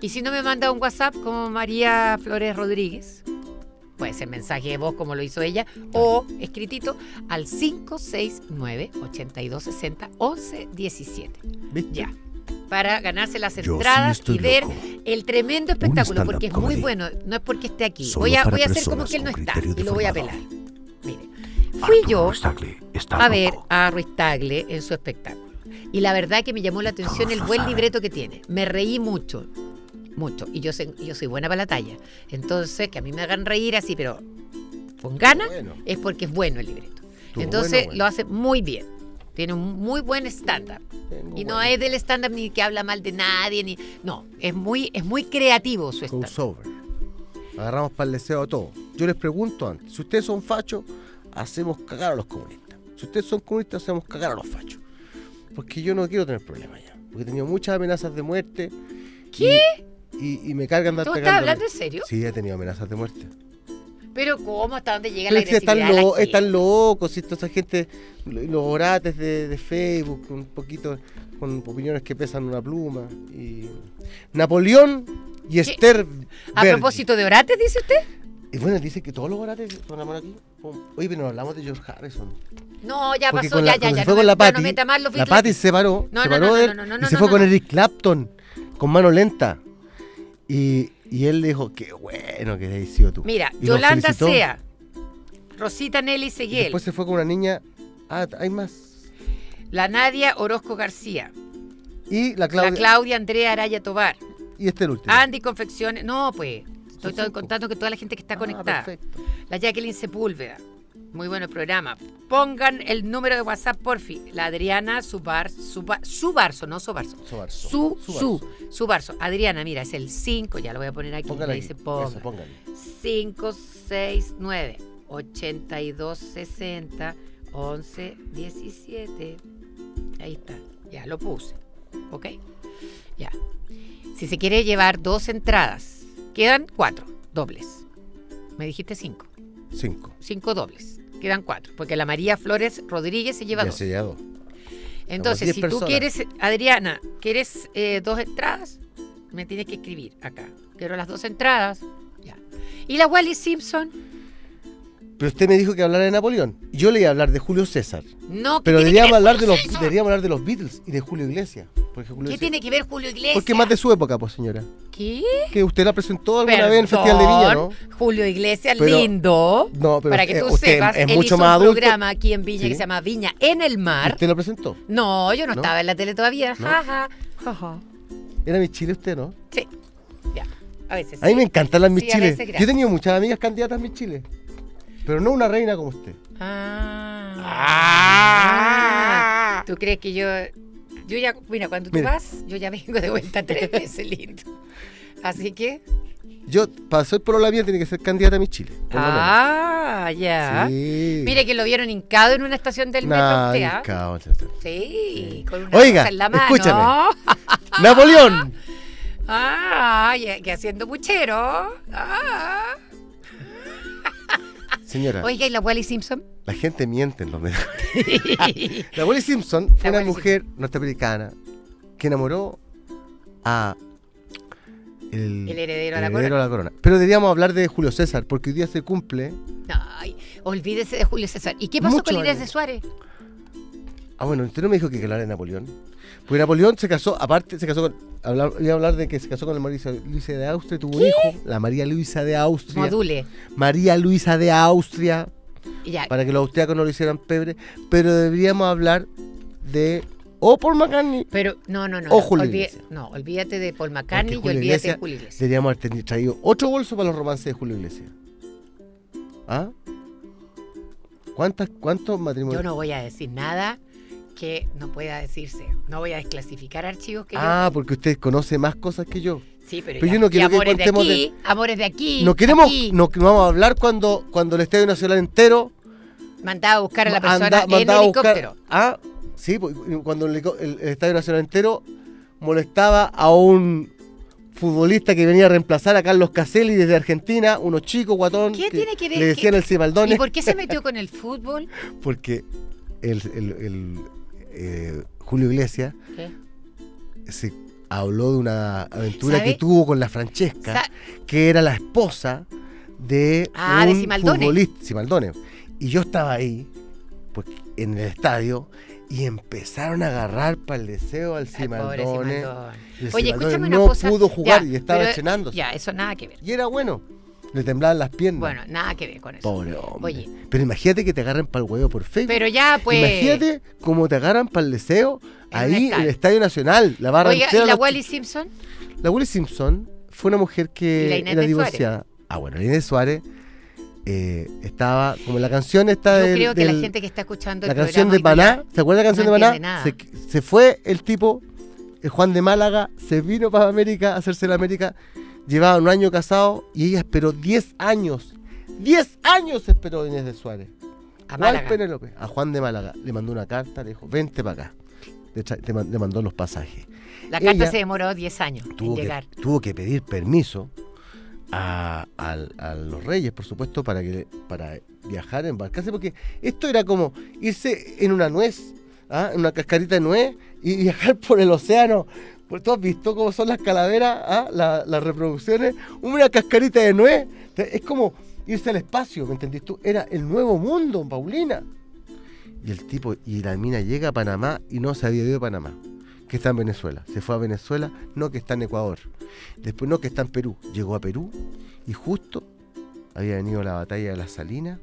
Y si no me manda un WhatsApp como María Flores Rodríguez, puede ser mensaje de voz como lo hizo ella, o escritito al cinco seis nueve, ocho dos seis cero, once diecisiete. ¿Viste? Ya. Para ganarse las Yo sí entradas estoy y ver loco. el tremendo espectáculo, stand-up porque es muy comedy. bueno. No es porque esté aquí. Solo Voy a, para voy a hacer como personas que él no con está criterio y lo voy a deformado. pelar. Mire, fui Arturo yo Ruiz Tagle está a ver loco. a Ruiz Tagle en su espectáculo. Y la verdad que me llamó la atención el buen libreto que tiene. Me reí mucho, mucho. Y yo, sé, yo soy buena para la talla. Entonces, que a mí me hagan reír así, pero con ganas, Bueno. es porque es bueno el libreto. Estuvo Entonces, bueno, bueno. lo hace muy bien. Tiene un muy buen stand-up. Tengo Y no bueno. es del stand-up ni que habla mal de nadie, ni no, es muy, es muy creativo su stand-up. Goes over. Agarramos para el deseo a todos. Yo les pregunto antes, si ustedes son fachos, hacemos cagar a los comunistas. Si ustedes son comunistas, hacemos cagar a los fachos. Porque yo no quiero tener problemas ya. Porque he tenido muchas amenazas de muerte. ¿Qué? Y, y, y me cargan dar ¿Tú estás hablando en serio? Sí, he tenido amenazas de muerte. Pero ¿cómo? ¿Hasta dónde llega Pero la es que están, agresividad de la lo- gente? están locos, ¿sí? Toda esa gente, los orates de, de Facebook, un poquito con opiniones que pesan una pluma. Y Napoleón y Esther A Berg. propósito de orates, dice usted. Y bueno, dice que todos los orates sonamos aquí. Oye, pero no hablamos de George Harrison. No, ya Porque pasó, con ya, la, ya, cuando ya. se fue no con me- la no Patti, meta más los la Beatles. Patti se separó, No, se no, paró no, de no, él no, no, y no, se no, fue no, con no. Eric Clapton, con mano lenta. Y, y él le dijo, qué bueno que hayas sido tú. Mira, Y lo Yolanda felicitó. Sea, Rosita Nelly Y Seguel, después se fue con una niña. Ah, hay más. la Nadia Orozco García, Y la Claudia. la Claudia Andrea Araya Tobar, Y este el último. Andy Confecciones. No, pues, estoy Son todo cinco. contando que toda la gente que está Ah, conectada. perfecto. La Jacqueline Sepúlveda. Muy bueno el programa. Pongan el número de WhatsApp, porfi. La Adriana Subar, Suba- Subarzo, no Sobarzo. Sobarzo. Su, Subarzo. su, Subarzo. Adriana, mira, es el cinco, ya lo voy a poner aquí. Póngale Me aquí. dice ponga. Eso, póngale. cinco seis nueve, ocho dos seis cero, once diecisiete. Ahí está. Ya lo puse. ¿Ok? Ya. Si se quiere llevar dos entradas, quedan cuatro dobles. Me dijiste cinco. Cinco. Cinco dobles. Quedan cuatro. Porque la María Flores Rodríguez se lleva Ya dos. se llevó. Entonces, diez si tú personas. quieres, Adriana, ¿quieres eh, dos entradas? Me tienes que escribir acá. Quiero las dos entradas. Ya. Y la Wally Simpson, Pero usted me dijo que hablara de Napoleón. Yo le iba a hablar de Julio César. no. ¿qué Pero tiene que deberíamos ver hablar, de Julio los, César? deberíamos hablar de los Beatles y de Julio Iglesias. Porque, Julio ¿Qué Iglesias- tiene que ver Julio Iglesias? porque es más de su época, pues, señora. ¿Qué? Que usted la presentó alguna vez en el Festival de Viña, ¿no? Perdón, Julio Iglesias, Pero- lindo. No, pero para que eh, tú usted sepas, es él mucho hizo más un adulto. programa aquí en Viña Sí. que se llama Viña en el Mar. ¿Usted lo presentó? No, yo no, ¿No? estaba en la tele todavía. ¿No? Jaja. Jaja. Era mi Chile usted, ¿no? Sí. Ya. A veces. A mí sí. me encantan las mis Sí, a Chile. veces, Yo he gracias. tenido muchas amigas candidatas a mis Chile. Pero no una reina como usted. Ah. Ah. ¿Tú crees que yo.? Yo ya. Mira, cuando tú Mira. vas, yo ya vengo de vuelta tres veces, lindo. Así que. Yo, para ser por la mía, tiene que ser candidata a mis Chile. Por lo Ah, ya. menos. Sí. Mire que lo vieron hincado en una estación del metro. Nah, usted, ¿ah? hincao, etcétera. Sí, con una Oiga, cosa en la mano. escúchame. ¡Napoleón! Ah, y, que haciendo puchero. Ah. Señora, Oiga, ¿y la Wally Simpson? la gente miente en los medios. La Wally Simpson fue La una Wally mujer norteamericana que enamoró a el, El heredero a la heredero corona. a la corona. Pero deberíamos hablar de Julio César, porque hoy día se cumple. Ay, olvídese de Julio César. ¿Y qué pasó Mucho con Inés años. de Suárez? Ah, bueno, usted no me dijo que hablara de Napoleón. Porque Napoleón se casó, aparte se casó con. Hablar, iba a hablar de que se casó con la María Luisa de Austria y tuvo un hijo. La María Luisa de Austria. Module. María Luisa de Austria. Y ya. Para que los austriacos no lo hicieran pebre. Pero deberíamos hablar de. O Paul McCartney. Pero no, no, no. O no, Julio olví- Iglesias. no, olvídate de Paul McCartney y Porque Julio olvídate Iglesias de Julio Iglesias. Deberíamos haber teni- traído otro bolso para los romances de Julio Iglesias. ¿Ah? ¿Cuántas, ¿Cuántos matrimonios? Yo no voy a decir nada que no pueda decirse. No voy a desclasificar archivos que Ah, yo. porque usted conoce más cosas que yo. Sí, pero, pero ya- yo no y quiero que amores de contemos aquí, amores de aquí. No queremos, aquí. no, no vamos a hablar cuando, cuando el Estadio Nacional entero Mandaba a buscar a la persona anda- en mandaba a buscar- helicóptero. Ah, sí, pues, cuando el, helico- el- el Estadio Nacional entero molestaba a un futbolista que venía a reemplazar a Carlos Caselli desde Argentina, unos chicos, guatón, ¿Qué tiene que ver? le decían ¿Qué- el Cibaldones. ¿Y por qué se metió con el fútbol? Porque el, el- el, eh, Julio Iglesias ¿Qué? se habló de una aventura ¿Sabe? que tuvo con la Francesca, Sa- que era la esposa de Ah, un de Simaldone. futbolista, Simaldone. Y yo estaba ahí, pues, en el estadio, y empezaron a agarrar para el deseo al Al pobre Simaldone. Simaldone. Y el Oye, Simaldone escúchame una no cosa. pudo jugar Ya, y estaba pero- estrenándose. Ya, eso nada que ver. Y era bueno. Le temblaban las piernas. Bueno, nada que ver con eso. Pobre hombre. Oye, Pero imagínate que te agarren para el huevo por Facebook. pero ya, pues. Imagínate cómo te agarran para el deseo En ahí un en estadio. el Estadio Nacional. La barra Oiga, entera ¿y la los- Wally Simpson? La Willie Simpson fue una mujer ¿Y la que Inés era de divorciada. Ah, bueno, la Inés Suárez eh, estaba, como la canción esta Yo del, creo que la del- gente que está escuchando la el canción de programa hoy Maná, día ¿se acuerda la canción no de Maná? entiende nada. Se, se fue el tipo, el Juan de Málaga, se vino para América a hacerse la América, llevaba un año casado y ella esperó diez años. diez años esperó Inés de Suárez. A ¿Cuál Málaga. Penélope? A Juan de Málaga. Le mandó una carta, le dijo, vente para acá. Le, tra- le man- le mandó los pasajes. La carta Ella se demoró diez años en Tuvo que, llegar. tuvo que pedir permiso a, al- a los reyes, por supuesto, para que para viajar, embarcarse, porque esto era como irse en una nuez, ¿ah? en una cascarita de nuez, y viajar por el océano. Por- ¿Tú has visto cómo son las calaveras, ¿ah? La- las reproducciones? Una cascarita de nuez. Es como irse al espacio, ¿me entendiste tú? Era el nuevo mundo, Paulina. Y el tipo, y la mina llega a Panamá y no se había ido a Panamá, que está en Venezuela. Se fue a Venezuela, no que está en Ecuador. Después no que está en Perú. Llegó a Perú y justo había venido la batalla de las Salinas.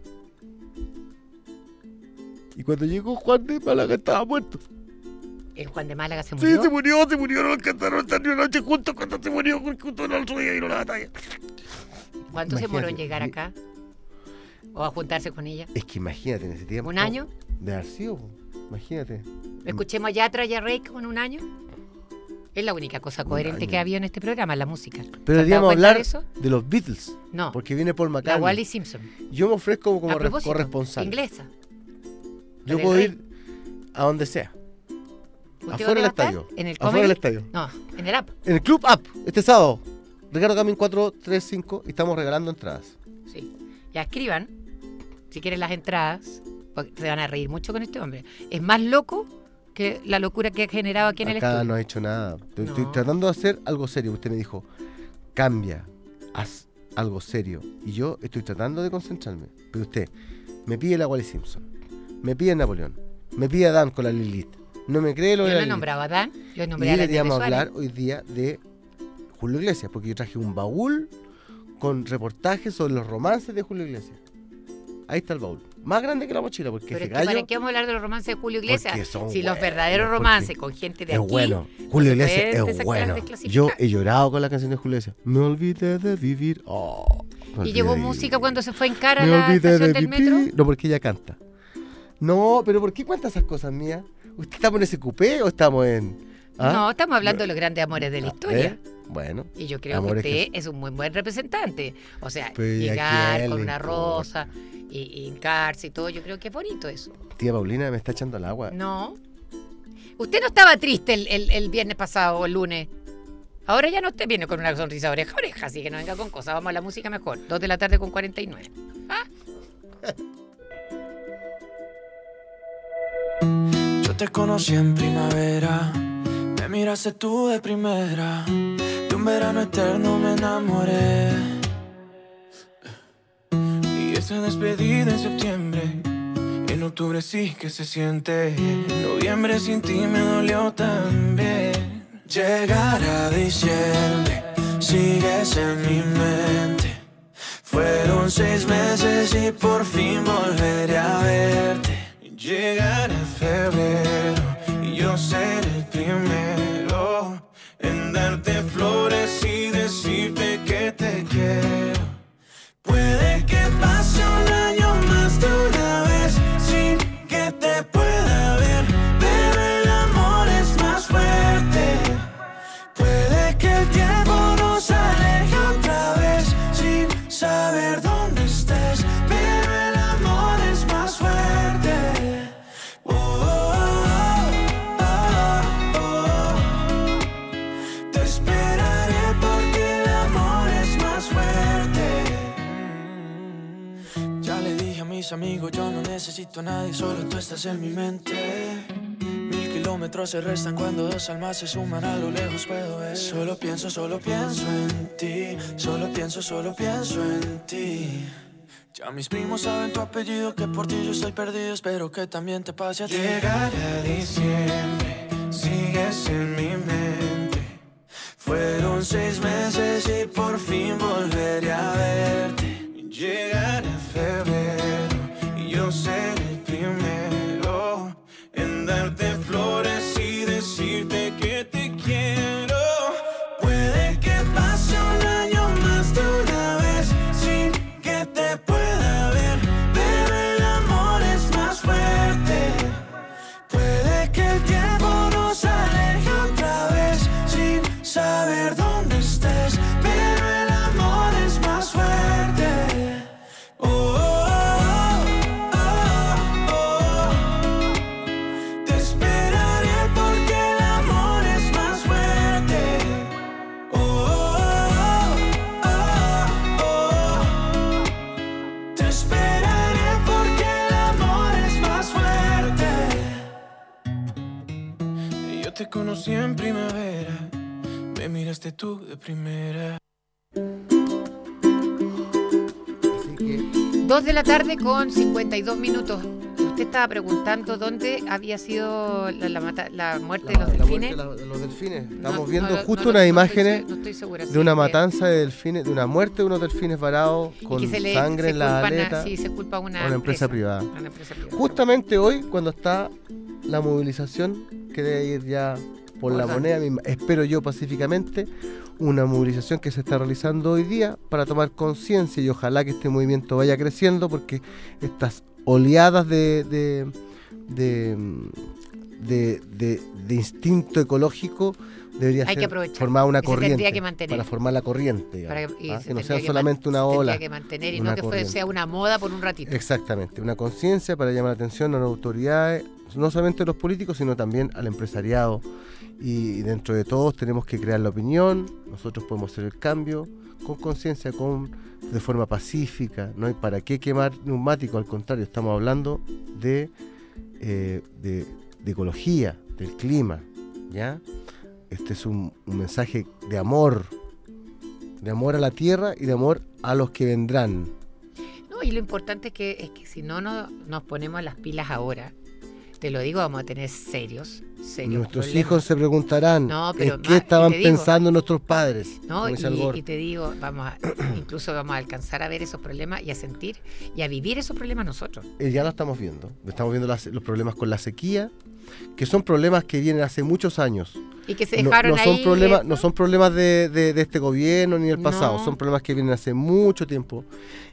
Y cuando llegó Juan de Málaga estaba muerto. El Juan de Málaga se Sí, murió. se murió, se murió. No alcanzaron a estar ni una noche juntos cuando se murió, porque justo el otro día vino la batalla. ¿Cuánto se demoró en Imagínate. llegar acá? ¿O a juntarse con ella? Es que imagínate en ese tiempo. ¿Un año? De haber sido, po. Imagínate. ¿Escuchemos a Yatra y a Rey con un año? Es la única cosa coherente año. que ha habido en este programa, la música. ¿Se Pero han dado deberíamos cuenta hablar de eso? de los Beatles. No. Porque viene Paul La McCartney. Wally Simpson. Yo me ofrezco como A re- propósito, corresponsal. inglesa. Yo del puedo rey. ir a donde sea. ¿Usted Afuera dónde del va a estar? estadio. ¿En el Afuera comedy? del estadio. No, en el app. En el Club Up, este sábado. Ricardo Camin cuatro tres cinco y estamos regalando entradas. Sí. Ya escriban, si quieren las entradas, porque se van a reír mucho con este hombre. Es más loco que la locura que ha generado aquí en el Acá estudio. no ha hecho nada. Estoy, No. estoy tratando de hacer algo serio. Usted me dijo, cambia, haz algo serio. Y yo estoy tratando de concentrarme. Pero usted me pide la Wally Simpson, me pide Napoleón, me pide a Dan con la Lilith. No me cree lo Yo de no la he Lilith. nombrado a Dan, yo Y nombré a la deberíamos Inés de Suárez. hablar hoy día de Julio Iglesias, porque yo traje un baúl con reportajes sobre los romances de Julio Iglesias. Ahí está el baúl. Más grande que la mochila, porque Pero ese es que gallo ¿para qué vamos a hablar de los romances de Julio Iglesias? Porque son Si los buenos, verdaderos porque romances con gente de es aquí... bueno. no Julio se Iglesias pueden es desaclar- bueno. desclasificar. Yo he llorado con la canción de Julio Iglesias. Me olvidé de vivir. Oh, me Y llevó olvidé de música vivir. cuando se fue en cara a Me la olvidé estación de del vivir. metro. No, porque ella canta. No, pero ¿por qué cuenta esas cosas mías? ¿Usted estamos en ese cupé o estamos en...? ¿Ah? No, estamos hablando de los grandes amores de la historia. ¿Eh? Bueno. Y yo creo amores que usted que- es un muy buen representante. O sea, Pero ¿y a llegar quién con le una importa? rosa y, y hincarse y todo, yo creo que es bonito eso. Tía Paulina me está echando al agua. No. Usted no estaba triste el, el- el viernes pasado o el lunes. Ahora ya no te viene con una sonrisa oreja a oreja, así que no venga con cosas. Vamos a la música mejor. Dos de la tarde con cuarenta y nueve. ¿Ah? Yo te conocí en primavera, me miraste tú de primera, de un verano eterno me enamoré. Y esa despedida en septiembre, en octubre sí que se siente, noviembre sin ti me dolió también. Llegar a diciembre, sigues en mi mente, fueron seis meses y por fin volveré a verte. Llegar a febrero y yo ser el primero en darte flores y decirte que te quiero. Puede que pase un año más de una vez sin que te pueda ver, pero el amor es más fuerte. Puede que el tiempo nos aleje otra vez sin saber dónde estés, pero el amor es más fuerte. Oh, oh, oh, oh. Te esperaré porque el amor es más fuerte. Ya le dije a mis amigos, yo no necesito a nadie, solo tú estás en mi mente. Mil kilómetros kilómetros se restan cuando dos almas se suman, a lo lejos puedo ver. Solo pienso, solo pienso en ti, solo pienso, solo pienso en ti. Ya mis primos saben tu apellido, que por ti yo estoy perdido, espero que también te pase a ti. Llegará diciembre, sigues en mi mente. Fueron seis meses y por fin volveré a verte. Llegará febrero y yo seré el primero en darte flores y decirte que te quiero. Puede que pase un año más de una vez sin que te pueda ver, pero el amor es más fuerte. Puede que el tiempo nos aleje otra vez sin saber dónde estés, pero el amor es más fuerte. Oh, oh, oh, oh. Te esperaré porque el amor es más fuerte. Oh, oh, oh, oh. Te esperaré porque el amor es más fuerte. Yo te conocí en primavera, me miraste tú de primera. Dos de la tarde con cincuenta y dos minutos. Usted estaba preguntando dónde había sido la, la, mata- la muerte La- de los la delfines. muerte de la- los delfines. Estamos No, viendo no lo- justo no lo- unas no estoy imágenes se- no estoy segura, de sí, una que- matanza de delfines, de una muerte de unos delfines varados y con que se le- sangre se en la culpan a- aleta sí, se culpa a una, a una empresa privada. a una empresa privada. Justamente hoy, cuando está la movilización, que debe ir ya por la Ojalá. moneda misma, espero yo pacíficamente, una movilización que se está realizando hoy día para tomar conciencia, y ojalá que este movimiento vaya creciendo, porque estas oleadas de, de, de, de, de- de instinto ecológico debería Hay que ser aprovechar. formar una Y se tendría corriente que mantener. para formar la corriente, digamos, Para que- y ¿ah? se que no tendría sea que solamente man- una se ola, tendría que mantener y una no que fue- corriente. sea una moda por un ratito. Exactamente, una conciencia para llamar la atención a las autoridades, no solamente a los políticos, sino también al empresariado. Y dentro de todos tenemos que crear la opinión, nosotros podemos hacer el cambio con conciencia, con de forma pacífica. No hay para qué quemar neumáticos, al contrario, estamos hablando de, eh, de, de ecología, del clima, ¿ya? Este es un, un mensaje de amor, de amor a la tierra y de amor a los que vendrán. No, y lo importante es que, es que si no nos, nos ponemos las pilas ahora, te lo digo, vamos a tener serios, serios Nuestros problemas. hijos se preguntarán No, pero en qué ma- y estaban te digo- pensando nuestros padres. No, como y, dice Al Gore. y te digo, vamos a, incluso vamos a alcanzar a ver esos problemas y a sentir y a vivir esos problemas nosotros. Eh, ya lo estamos viendo. Estamos viendo las- los problemas con la sequía, que son problemas que vienen hace muchos años. Y que se No, dejaron no son ahí. problemas, eh, no son problemas de, de- de este gobierno ni del pasado, No. son problemas que vienen hace mucho tiempo.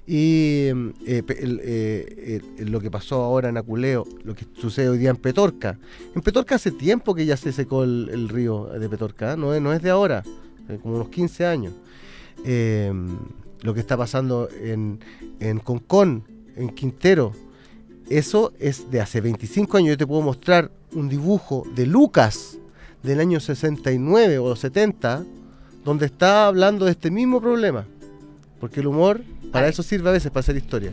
Y eh, pe- el- eh, el- lo que pasó ahora en Aculeo, lo que sucede hoy día en Petorca. En Petorca hace tiempo que ya se secó el, el río de Petorca, ¿eh? no, es, no es de ahora, eh, como unos quince años. Eh, lo que está pasando en, en Concón, en Quintero, eso es de hace veinticinco años. Yo te puedo mostrar un dibujo de Lucas del año sesenta y nueve o setenta, donde está hablando de este mismo problema. Porque el humor, para eso sirve a veces, para hacer historia.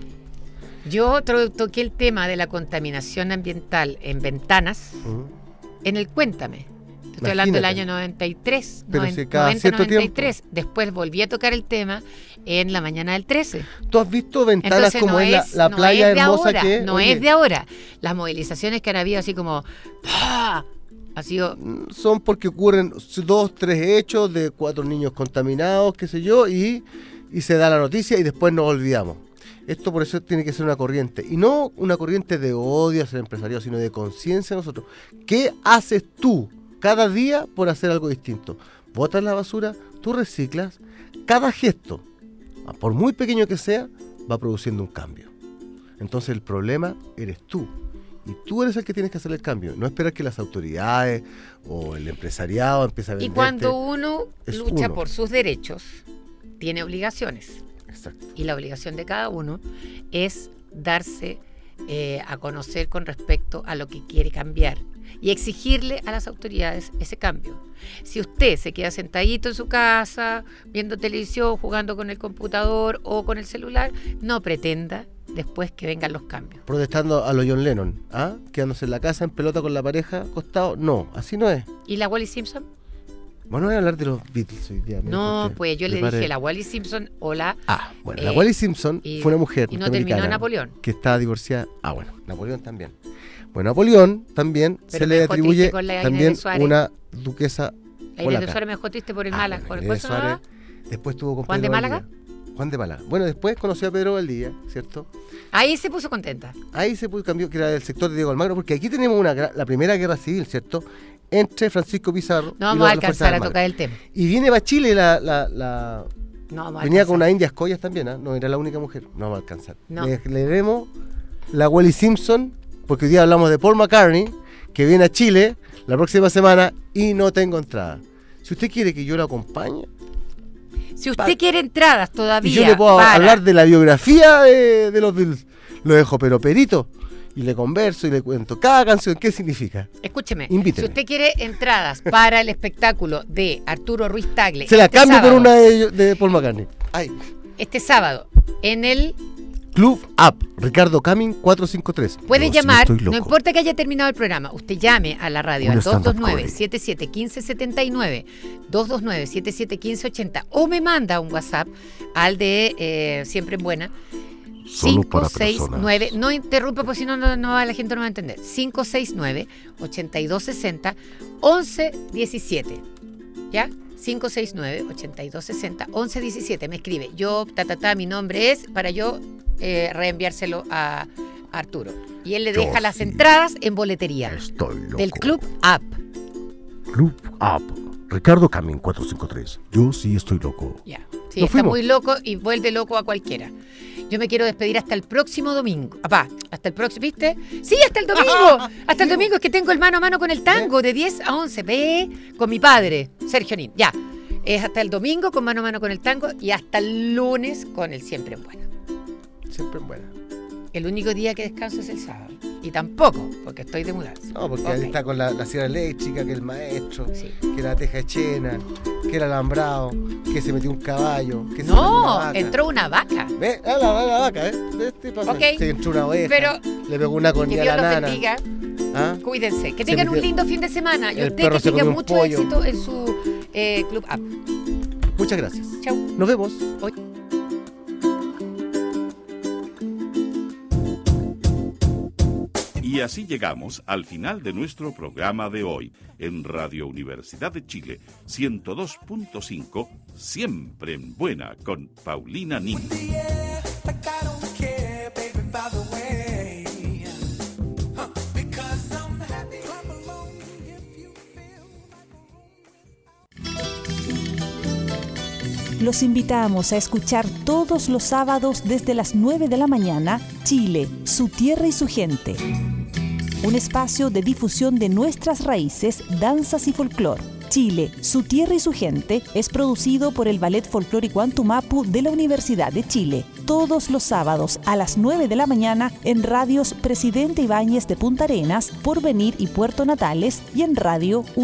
Yo tro- toqué el tema de la contaminación ambiental en ventanas Ujú. en el Cuéntame. Te Estoy hablando del Imagínate. año noventa y tres, Pero noven- si cada noventa, cierto noventa y tres. Después volví a tocar el tema en la mañana del trece. ¿Tú has visto ventanas Entonces, como no es la, es- la no playa es de hermosa ahora, que es? No Oye, es de ahora. Las movilizaciones que han habido así como... ¡pah! Ha sido... son porque ocurren dos, tres hechos de cuatro niños contaminados, qué sé yo, y, y se da la noticia y después nos olvidamos. Esto por eso tiene que ser una corriente, y no una corriente de odio hacia el empresariado, sino de conciencia de nosotros. ¿Qué haces tú cada día por hacer algo distinto? Botas la basura, tú reciclas. Cada gesto, por muy pequeño que sea, va produciendo un cambio. Entonces el problema eres tú. Y tú eres el que tienes que hacer el cambio. No esperar que las autoridades o el empresariado empiece a Y venderte. cuando uno es lucha uno. por sus derechos, tiene obligaciones. Exacto. Y la obligación de cada uno es darse eh, a conocer con respecto a lo que quiere cambiar y exigirle a las autoridades ese cambio. Si usted se queda sentadito en su casa, viendo televisión, jugando con el computador o con el celular, no pretenda después que vengan los cambios. Protestando a lo John Lennon, ¿ah? Quedándose en la casa en pelota con la pareja acostado. No, así no es. ¿Y la Wally Simpson? Bueno, voy a hablar de los Beatles hoy día. No, porque pues yo le prepare- dije la Wally Simpson, hola. Ah, bueno, eh, la Wally Simpson y- fue una mujer y no terminó norteamericana Napoleón. que está divorciada. Ah, bueno, Napoleón también. Bueno, Napoleón también Pero se me le dejó atribuye triste con la Inés también de Suárez. una duquesa La Inés de polaca. Suárez me dejó triste por el Ah, Málaga. bueno, ¿Por Inés de eso no Suárez, va? después tuvo con ¿Juan de Pedro Málaga? Valdivia. Juan de Málaga. Bueno, después conoció a Pedro Valdivia, ¿cierto? Ahí se puso contenta. Ahí se puso, cambió, que era del sector de Diego Almagro, porque aquí tenemos una, gra- la primera guerra civil, ¿cierto? Entre Francisco Pizarro No y vamos los- a las fuerzas alcanzar a armadas. tocar el tema. Y viene para Chile la... la, la No vamos a venía alcanzar. con unas indias collas también, ¿ah? No era la única mujer. No vamos a alcanzar. No. Le, le demos la Wally Simpson, porque hoy día hablamos de Paul McCartney, que viene a Chile la próxima semana y no tengo entrada. Si usted quiere que yo lo acompañe, Si usted quiere entradas todavía. y yo le puedo para- hablar de la biografía de, de los Beatles, lo dejo pero perito, y le converso y le cuento cada canción, ¿qué significa? Escúcheme, Invíteme. si usted quiere entradas para el espectáculo de Arturo Ruiz Tagle, Se la este cambio por sábado, una de, ellos- de Paul McCartney. Ay. este sábado, en el Club Up, Ricardo Camin cuatrocientos cincuenta y tres. puede Yo sí llamar, estoy no loco. importa que haya terminado el programa, usted llame a la radio Un al dos dos stand-up nueve, comedy. siete siete uno cinco siete nueve, dos dos nueve, siete siete uno cinco ocho cero o me manda un WhatsApp al de eh, Siempre en Buena. Solo para cinco seis nueve, personas. no interrumpa porque si no, no, no, la gente no va a entender. cinco seis nueve, ocho dos seis cero, once diecisiete. ¿Ya? cinco seis nueve, ocho dos seis cero, once diecisiete. Me escribe. Yo, ta, ta, ta, mi nombre es, para yo eh, reenviárselo a Arturo. Y él le Yo deja las sí. entradas en boletería Estoy loco. del Club Up. Club Up. Ricardo Camin cuatrocientos cincuenta y tres. Yo sí estoy loco. Ya. Sí, Nos está fuimos. muy loco y vuelve loco a cualquiera. Yo me quiero despedir hasta el próximo domingo. Apá, hasta el próximo, ¿viste? Sí, hasta el domingo. Hasta el domingo es que tengo el mano a mano con el tango de diez a once. Ve, con mi padre, Sergio Nin. Ya. Es hasta el domingo con mano a mano con el tango y hasta el lunes con el Siempre en Buena. Siempre en buena. El único día que descanso es el sábado. Y tampoco, porque estoy de mudanza. No, porque Ok. ahí está con la, la sierra eléctrica, que el maestro, Sí. que la teja chena, que el alambrado, que se metió un caballo, que se metió una No, vaca. entró una vaca. ¿Ve? Ah, la, la, la vaca, ¿eh? Este pasa. Ok. Se entró una oveja, Pero le pegó una que cornea Dios a la los nana. bendiga. ¿Ah? Cuídense. Que Se tengan un metió- lindo fin de semana. Y el usted perro que se tenga comió un mucho pollo. éxito en su eh, Club App. Muchas gracias. Chau. Nos vemos. Hoy- Y así llegamos al final de nuestro programa de hoy en Radio Universidad de Chile ciento dos punto cinco, siempre en buena con Paulina Nin. Like I don't care, baby, by the way. Huh, because I'm happy. Clap along if you feel like a Los invitamos a escuchar todos los sábados desde las nueve de la mañana Chile, su tierra y su gente. Un espacio de difusión de nuestras raíces, danzas y folclor. Chile, su tierra y su gente es producido por el Ballet Folclórico Antumapu de la Universidad de Chile. Todos los sábados a las nueve de la mañana en radios Presidente Ibáñez de Punta Arenas, Porvenir y Puerto Natales y en Radio